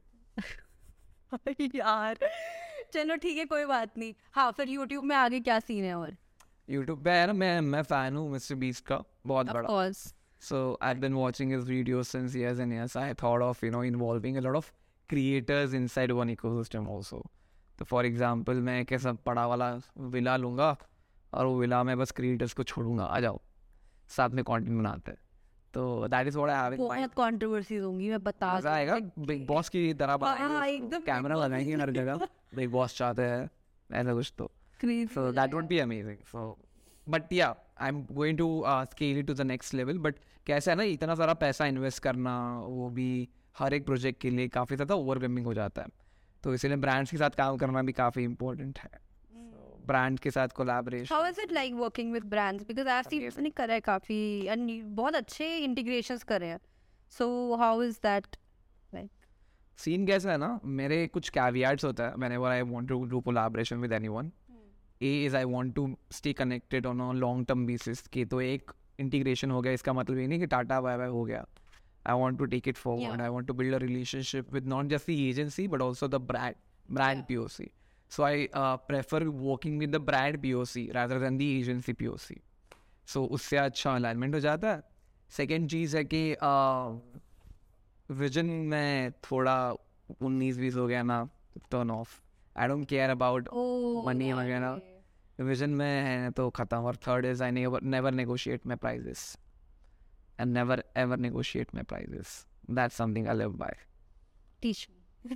यार चलो ठीक है कोई बात नहीं। हाँ फिर यूट्यूब में आगे क्या सीन है? और YouTube पे है ना, मैं मैं फैन हूँ मिस्टर बीस्ट का बहुत ऑफ बड़ा। Course So I've been watching his videos since years and years. I thought of, you know, involving a lot of creators inside one ecosystem also. तो for example मैं कैसा बड़ा वाला villa लूँगा और वो विला में बस क्रिएटर्स को छोड़ूंगा, आ जाओ साथ में कंटेंट बनाते हैं। तो that is what I have in mind. बहुत कंट्रोवर्सीज होंगी, मैं बता मजा आएगा, बिग बॉस की तरह हाँ, बनाएंगे, एकदम कैमरा लगाएंगे हर जगह, बिग बॉस चाहते हैं ऐसा कुछ, तो crazy so that would be amazing. So but yeah, I'm going to uh, scale it to the next level. But कैसा है ना, इतना सारा पैसा इन्वेस्ट करना वो भी हर एक प्रोजेक्ट के लिए काफ़ी ज़्यादा ओवरवेलमिंग हो जाता है, तो इसीलिए ब्रांड्स के साथ काम करना भी काफ़ी इम्पोर्टेंट है, ब्रांड के साथ collaboration. How is it like working with brands? Because I've seen आपने करा है काफी, and you- बहुत अच्छे integrations करे हैं, so how is that like? Scene कैसा है ना, मेरे कुछ कैवियाट्स होता है whenever I want to do collaboration with anyone. A is I want to stay connected on a long term basis, कि तो एक इंटीग्रेशन हो गया इसका मतलब ये नहीं कि टाटा बाय बाय हो गया। I want to take it forward. Yeah. I want to build a relationship with not just the agency but also the brand brand Yeah. P O C. So I uh, prefer working with the brand P O C rather than the agency P O C. So उससे अच्छा alignment हो जाता है। Second चीज़ है कि vision में थोड़ा उन्नीस बीस हो गया ना, turn off. I don't care about Oh, money वगैरह, विजन में है तो खत्म। और third is I never never negotiate my prices and never ever negotiate my prices, that's something I live by. Teach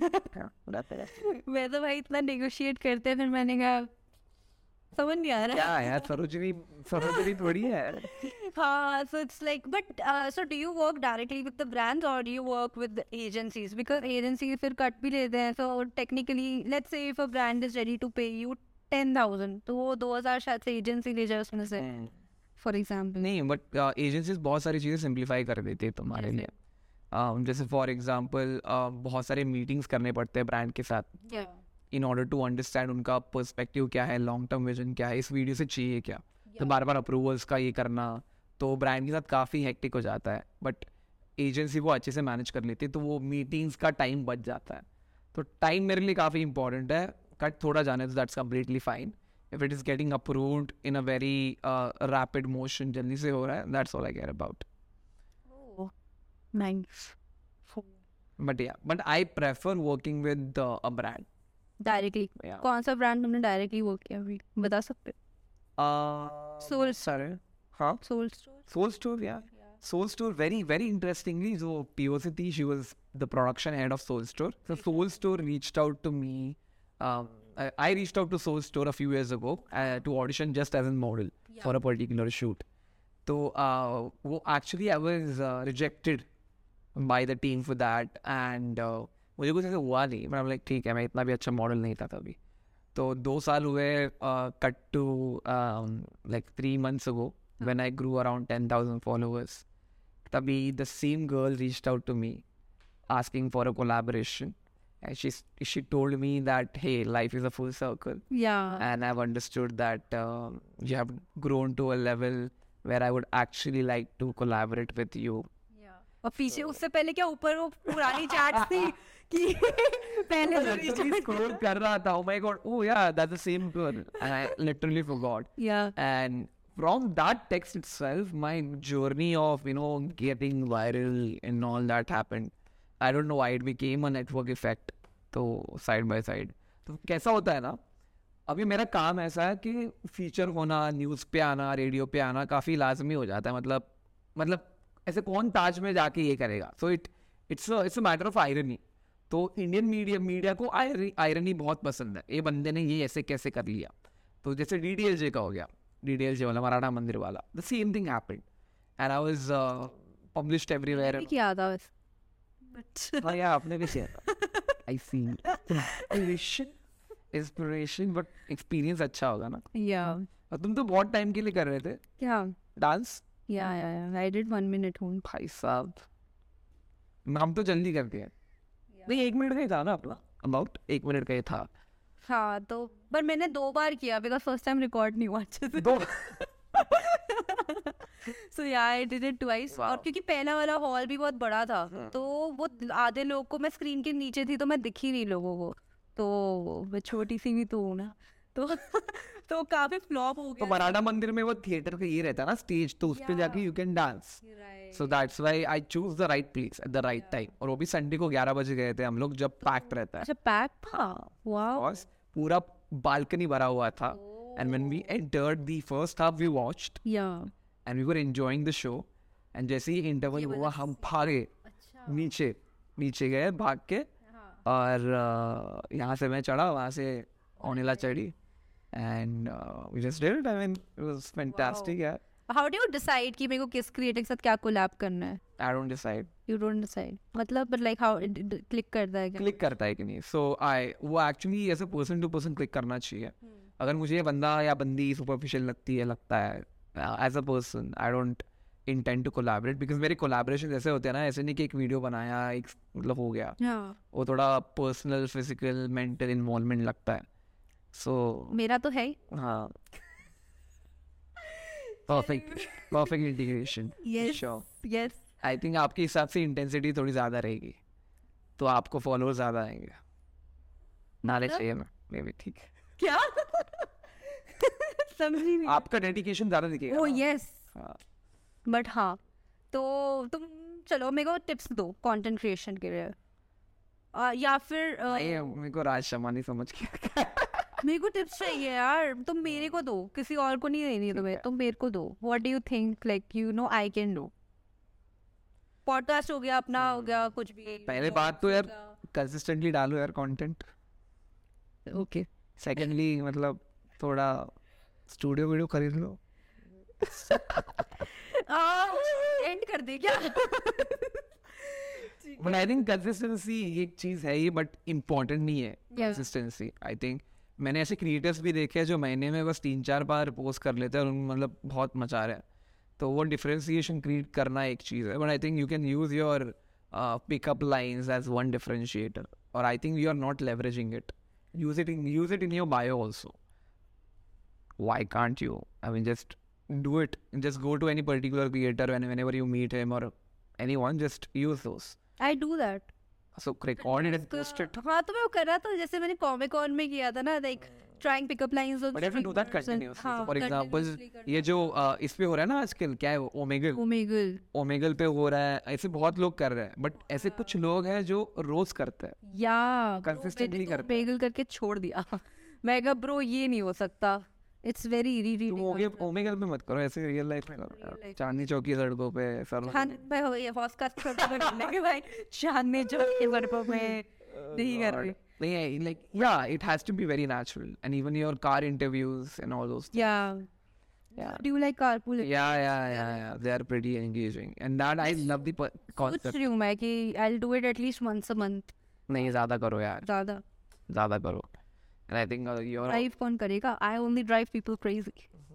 मैं तो भाई इतना नेगोशिएट करते हैं, फिर मैंने कहा समझ नहीं आ रहा क्या यार, सरोजनी सरोजनी थोड़ी है। हाँ, so it's like, but uh, so do you work directly with the brands or do you work with the agencies? Because agencies फिर cut भी लेते हैं, so technically let's say if a brand is ready to pay you ten thousand तो वो दो हजार शायद से एजेंसी ले जाए उसमें से फॉर एग्जाम्पल. नहीं, बट एजेंसीज बहुत सारी चीज़ें सिंप्लीफाई कर देती है तुम्हारे लिए. uh, जैसे फॉर एग्जांपल बहुत सारे मीटिंग्स करने पड़ते हैं ब्रांड के साथ इन ऑर्डर टू अंडरस्टैंड उनका पर्सपेक्टिव क्या है, लॉन्ग टर्म विजन क्या है, इस वीडियो से चाहिए क्या. तो बार बार अप्रूवल्स का ये करना तो ब्रांड के साथ काफ़ी हेक्टिक हो जाता है. बट एजेंसी वो अच्छे से मैनेज कर लेती है तो वो मीटिंग्स का टाइम बच जाता है. तो टाइम मेरे लिए काफ़ी इंपॉर्टेंट है. कट थोड़ा जाने तो that's completely fine. If it is getting approved in a very rapid motion, जल्दी से हो रहा है, that's all I care about. Nice. But या but I prefer working with a brand directly. Yeah. कौन सा ब्रांड तुमने डायरेक्टली वर्क किया अभी बता सकते हो? Soul- सारे हाँ Soul Store. Soul Store, yeah. Soul Store, very, very interestingly, so P O C T, she was the production head of Soul Store. So Soul Store reached out to me. Um, I, I reached out to Soul Store a few years ago uh, to audition just as a model for a particular shoot. So uh, wo- actually, I was uh, rejected by the team for that, and uh, मुझे कुछ ऐसे हुआ नहीं. मैं like ठीक है, मैं इतना भी अच्छा मॉडल नहीं था तभी. तो दो साल हुए cut to like three months ago when I grew around ten thousand followers. Tabhi the same girl reached out to me asking for a collaboration. And she, she told me that, hey, life is a full circle. Yeah. And I've understood that um, you have grown to a level where I would actually like to collaborate with you. और पीछे उससे पहले क्या ऊपर वो पुरानी chats थी कि पहले जो Literally scroll कर रहा था. Oh my god. Oh yeah, that's the same girl. And I literally forgot. Yeah. And from that text itself, my journey of, you know, getting viral and all that happened. I don't know why it became a network effect. तो side by side. तो कैसा होता है ना, अभी मेरा काम ऐसा है कि फीचर होना, न्यूज़ पे आना, रेडियो पे आना काफ़ी लाजमी हो जाता है. मतलब मतलब ऐसे कौन ताज में जाके ये करेगा. So it it's it's a matter of irony. तो इंडियन मीडिया मीडिया को आयरनी बहुत पसंद है. ये बंदे ने ये ऐसे कैसे कर लिया. तो जैसे डी डी एल जे का हो गया, डी डी एल जे वाला मराठा मंदिर वाला, the same thing happened and I was published everywhere. किया था बस. बट हाँ यार, आपने भी किया था. I see inspiration inspiration but experience अच्छा होगा ना. या और तुम तो बहुत टाइम के लिए कर रहे थे क्या. डांस. या या या I did one minute home. भाई साहब, हम तो जल्दी करते हैं. नहीं, एक मिनट का ही था ना अपना, अबाउट एक मिनट का ही था. हाँ तो पर मैंने दो बार किया बिकॉज फर्स्ट टाइम रिकॉर्ड नहीं हुआ अच्छे से. दो सो या आई डिड इट ट्वाइस. और क्योंकि पहला वाला हॉल भी बहुत बड़ा था तो वो आधे लोग को, मैं स्क्रीन के नीचे थी तो मैं दिख ही नहीं लोगों को. तो मैं छोटी सी भी तो हूँ ना, तो तो काफी फ्लॉप हो तो गया. मराठा मंदिर में वो थिएटर का ये रहता है ना स्टेज, तो उस पे जाके you can dance. So that's why I choose the right place at the right time. और वो भी संडे को ग्यारह बजे गए थे हम लोग जब पैक्ड रहता है. अच्छा पैक था. वाओ. Because पूरा बालकनी भरा हुआ था. And when we entered the first half we watched या and we were enjoying the show. And जैसे ही इंटरवल हुआ हम भागे नीचे नीचे गए भाग के. और uh, यहाँ से मैं चढ़ा, वहाँ से ओनिला चढ़ी. And we just did it. I mean it was fantastic यार. हाउ डू यू डिसाइड कि मेरे को किस क्रिएटर के साथ क्या कोलैब करना है? I don't decide. You don't decide मतलब बट लाइक हाउ क्लिक करता है क्या? क्लिक करता है कि नहीं. सो आई वो एक्चुअली ऐसे पर्सन टू पर्सन क्लिक करना चाहिए. अगर मुझे ये बंदा या बंदी सुपरफिशियल लगती है लगता है as a person, I don't intend to collaborate. Because मेरे कोलैबोरेशन ऐसे होते हैं ना, ऐसे नहीं कि एक वीडियो बनाया एक मतलब हो गया. हाँ. वो थोड़ा पर्सनल, फिजिकल, मेंटल इन्वॉल्वमेंट लगता है. सो मेरा तो है ही. हाँ, perfect perfect integration. Yes yes. I think आपके हिसाब से इंटेंसिटी थोड़ी ज़्यादा रहेगी तो आपको फॉलोअर ज़्यादा आएंगे. नाले चाहिए ना मे बी. ठीक है. क्या समझी नहीं. आपका डेडिकेशन ज़्यादा दिखेगा. Oh yes. हाँ. बट हाँ तो तुम चलो मेरे को टिप्स दो कंटेंट क्रिएशन के लिए. आ, या फिर आ, नहीं, मेरे को राज शर्मा नहीं समझ गया. मेरे को टिप्स चाहिए यार. तुम मेरे को दो, किसी और को नहीं देनी तुम्हें. तुम मेरे को दो. What do you think like you know I can do. Podcast हो गया, अपना हो गया, कुछ भी. पहले बात तो यार कंसिस्टेंटली डालो यार कंटेंट. ओके. सेकेंडली मतलब थोड़ा स्टूडियो वीडियो खरीद लो. एंड कर दे क्या? बट आई थिंक कंसिस्टेंसी एक चीज है ये, बट इम्पोर्टेंट नहीं है Yeah. कंसिस्टेंसी. आई थिंक मैंने ऐसे क्रिएटर्स भी देखे हैं जो महीने में बस तीन चार बार पोस्ट कर लेते हैं और उन मतलब बहुत मचा रहे हैं. तो वो डिफरेंशिएशन क्रिएट करना एक चीज़ है. But I think you can use your pickup lines as one differentiator, और I think you are not leveraging it. Use it in use it in your bio also. Why can't you? I mean, just do it. Just go to any particular creator when whenever you meet him or anyone, just use those. I do that. So record it and post it. हाँ तो मैं वो कर रहा था, जैसे मैंने comic cone में किया था ना, like trying pick up lines on But you have to do that continuously. हाँ, So for example, continuously करना. ये जो uh, इस पे हो रहा है ना आजकल, क्या है वो, ओमेगल. Omegle. ओमेगल पे हो रहा है, ऐसे बहुत लोग कर रहे हैं. बट ऐसे कुछ लोग हैं जो रोज करते हैं. या Consistently करते हैं. Omegle करके छोड़ दिया. मैं कहा ब्रो ये नहीं हो सकता. It's very irritating. तुम ओगे ओमेगल पे मत करो, ऐसे रियल लाइफ में करो यार. चांदनी चौक की सड़कों पे सर. हाँ मैं हो ये पॉडकास्ट करने के भाई चांदनी चौक के सड़कों पे नहीं कर रही. नहीं, like yeah, it has to be very natural, and even your car interviews and all those things. Yeah. Yeah. Do you like carpool? Yeah, yeah, yeah, yeah. They are pretty engaging, and that I love the per- सोच concept. रही हूँ मैं कि I'll do it at least once a month. नहीं ज़्यादा करो यार, ज़्यादा. ज़्यादा करो. And I think uh, you're Drive कौन करेगा? I only drive people crazy.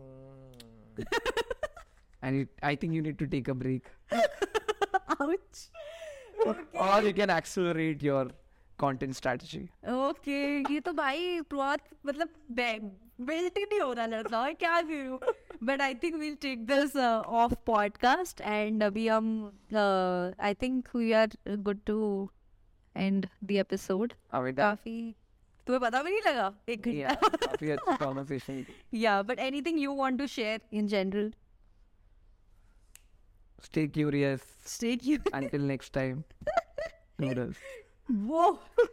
and it, I think you need to take a break, Ouch. or you can accelerate your content strategy. Okay, ये तो भाई बहुत मतलब बेल्ट नहीं हो रहा लड़का है क्या करूँ. But I think we'll take this uh, off podcast and अभी हम uh, I think we are good to end the episode. I mean, that, काफी तुम्हें पता भी नहीं लगा एक yeah, घंटा. काफी अच्छी conversation. Yeah, but anything you want to share in general? Stay curious. Stay tuned. Until next time. Noodles. वो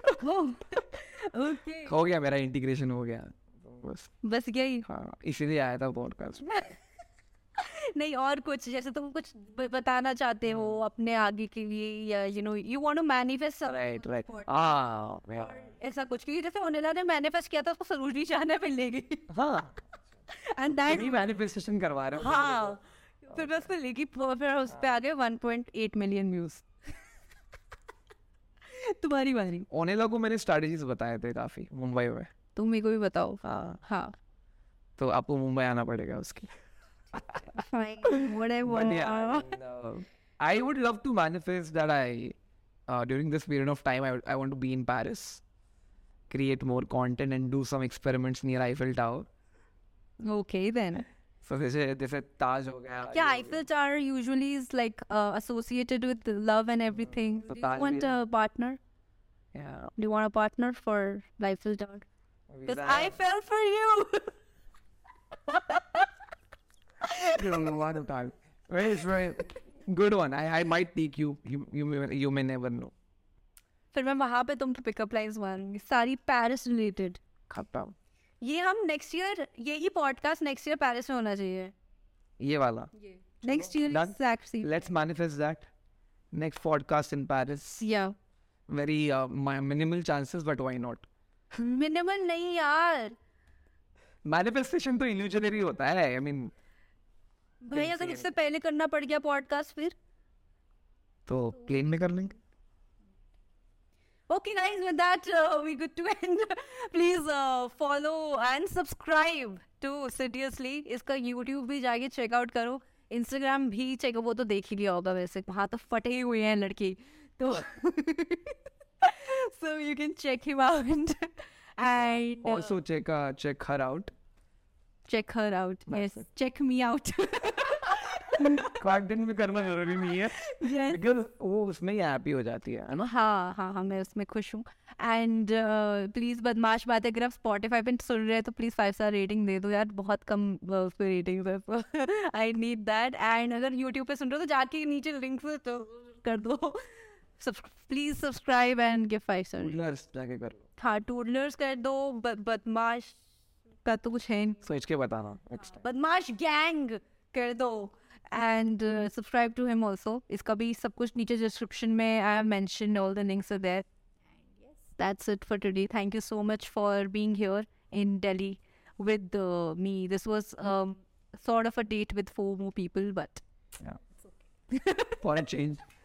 okay. हो गया मेरा इंटीग्रेशन हो गया बस. बस यही. हाँ, इसीलिए आया था पॉडकास्ट. नहीं और कुछ जैसे तुम कुछ ब- बताना चाहते हो अपने आगे के लिए या you know you want to manifest right right. हाँ yeah. ऐसा कुछ क्योंकि जैसे ओनेला ने मैनिफेस्ट किया था उसको सरोजनी चाहना मिलेगी हाँ, एंड दैट यही मैनिफेस्टेशन करवा रहे हो. हाँ फिर मैं उसको लेगी फिर उस पे आ गए one point eight million views. तुम्हारी बारी. ओनेला को मैंने स्ट्रैटेजीज बताए थे काफी मुंबई में. तुम मेरे को भी बताओ. हाँ, हाँ तो आपको मुंबई आना पड़ेगा उसके. fine whatever. But yeah, I, mean, uh, I would love to manifest that I, uh, during this period of time, I, would- I want to be in Paris, create more content and do some experiments near Eiffel Tower. Okay then. So जैसे जैसे ताज हो गया. Yeah, Eiffel Tower usually is like uh, associated with love and everything. So Do you Taj want bhi- a partner? Yeah. Do you want a partner for Eiffel Tower? Because Visa- I fell for you. You don't know what I'm talking. Very, very good one. I, I might take you. You, you, may, you may never know. फिर मैं वहाँ पे तुम pickup lines मारूंगी सारी Paris related. खत्म. ये हम नेक्स्ट ईयर यही पॉडकास्ट नेक्स्ट ईयर पेरिस में होना चाहिए. ये वाला. Next year Done. Exactly. Let's manifest that. Next podcast in Paris. या Very uh, mi- minimal chances, but why not? Minimal नहीं यार. मैनिफेस्टेशन तो इल्यूजनरी होता है. आई मीन भाई अगर उससे पहले करना पड़ गया पॉडकास्ट फिर. तो प्लेन में कर लेंगे. Okay guys, with that uh, we good to end. Please uh, follow and subscribe to Seriously. इसका YouTube भी जाके check out करो. Instagram भी check वो तो देख ही लिया होगा वैसे. वहाँ तो फटे ही हुए हैं लड़के. तो so you can check him out and uh, Also check uh, check her out. check her out. Yes, check me out. Content भी करना जरूरी नहीं है. Yes. Because वो उसमें ही हैप्पी हो जाती है, है ना? हाँ हाँ हाँ मैं उसमें खुश हूँ. एंड प्लीज़ बदमाश बात अगर आप स्पॉटिफाई पे सुन रहे हैं तो प्लीज़ फाइव स्टार रेटिंग दे दो यार. बहुत कम uh, उस पर रेटिंग है. I need that. एंड अगर यूट्यूब पे सुन रहे हो तो जाके नीचे लिंक से तो कर दो. Please subscribe and give five star. Toodlers जाके कर लो. हाँ टूडलर्स कर दो. ब- बदमाश का तो कुछ है नहीं. सोच के बताना next time. बदमाश गैंग कर दो. And subscribe to him also. इसका भी सब कुछ नीचे डिस्क्रिप्शन में I have mentioned all the links are there. That's it for today. Thank you so much for being here in Delhi with uh, me. This was um, sort of a date with four more people, but Yeah. For a change.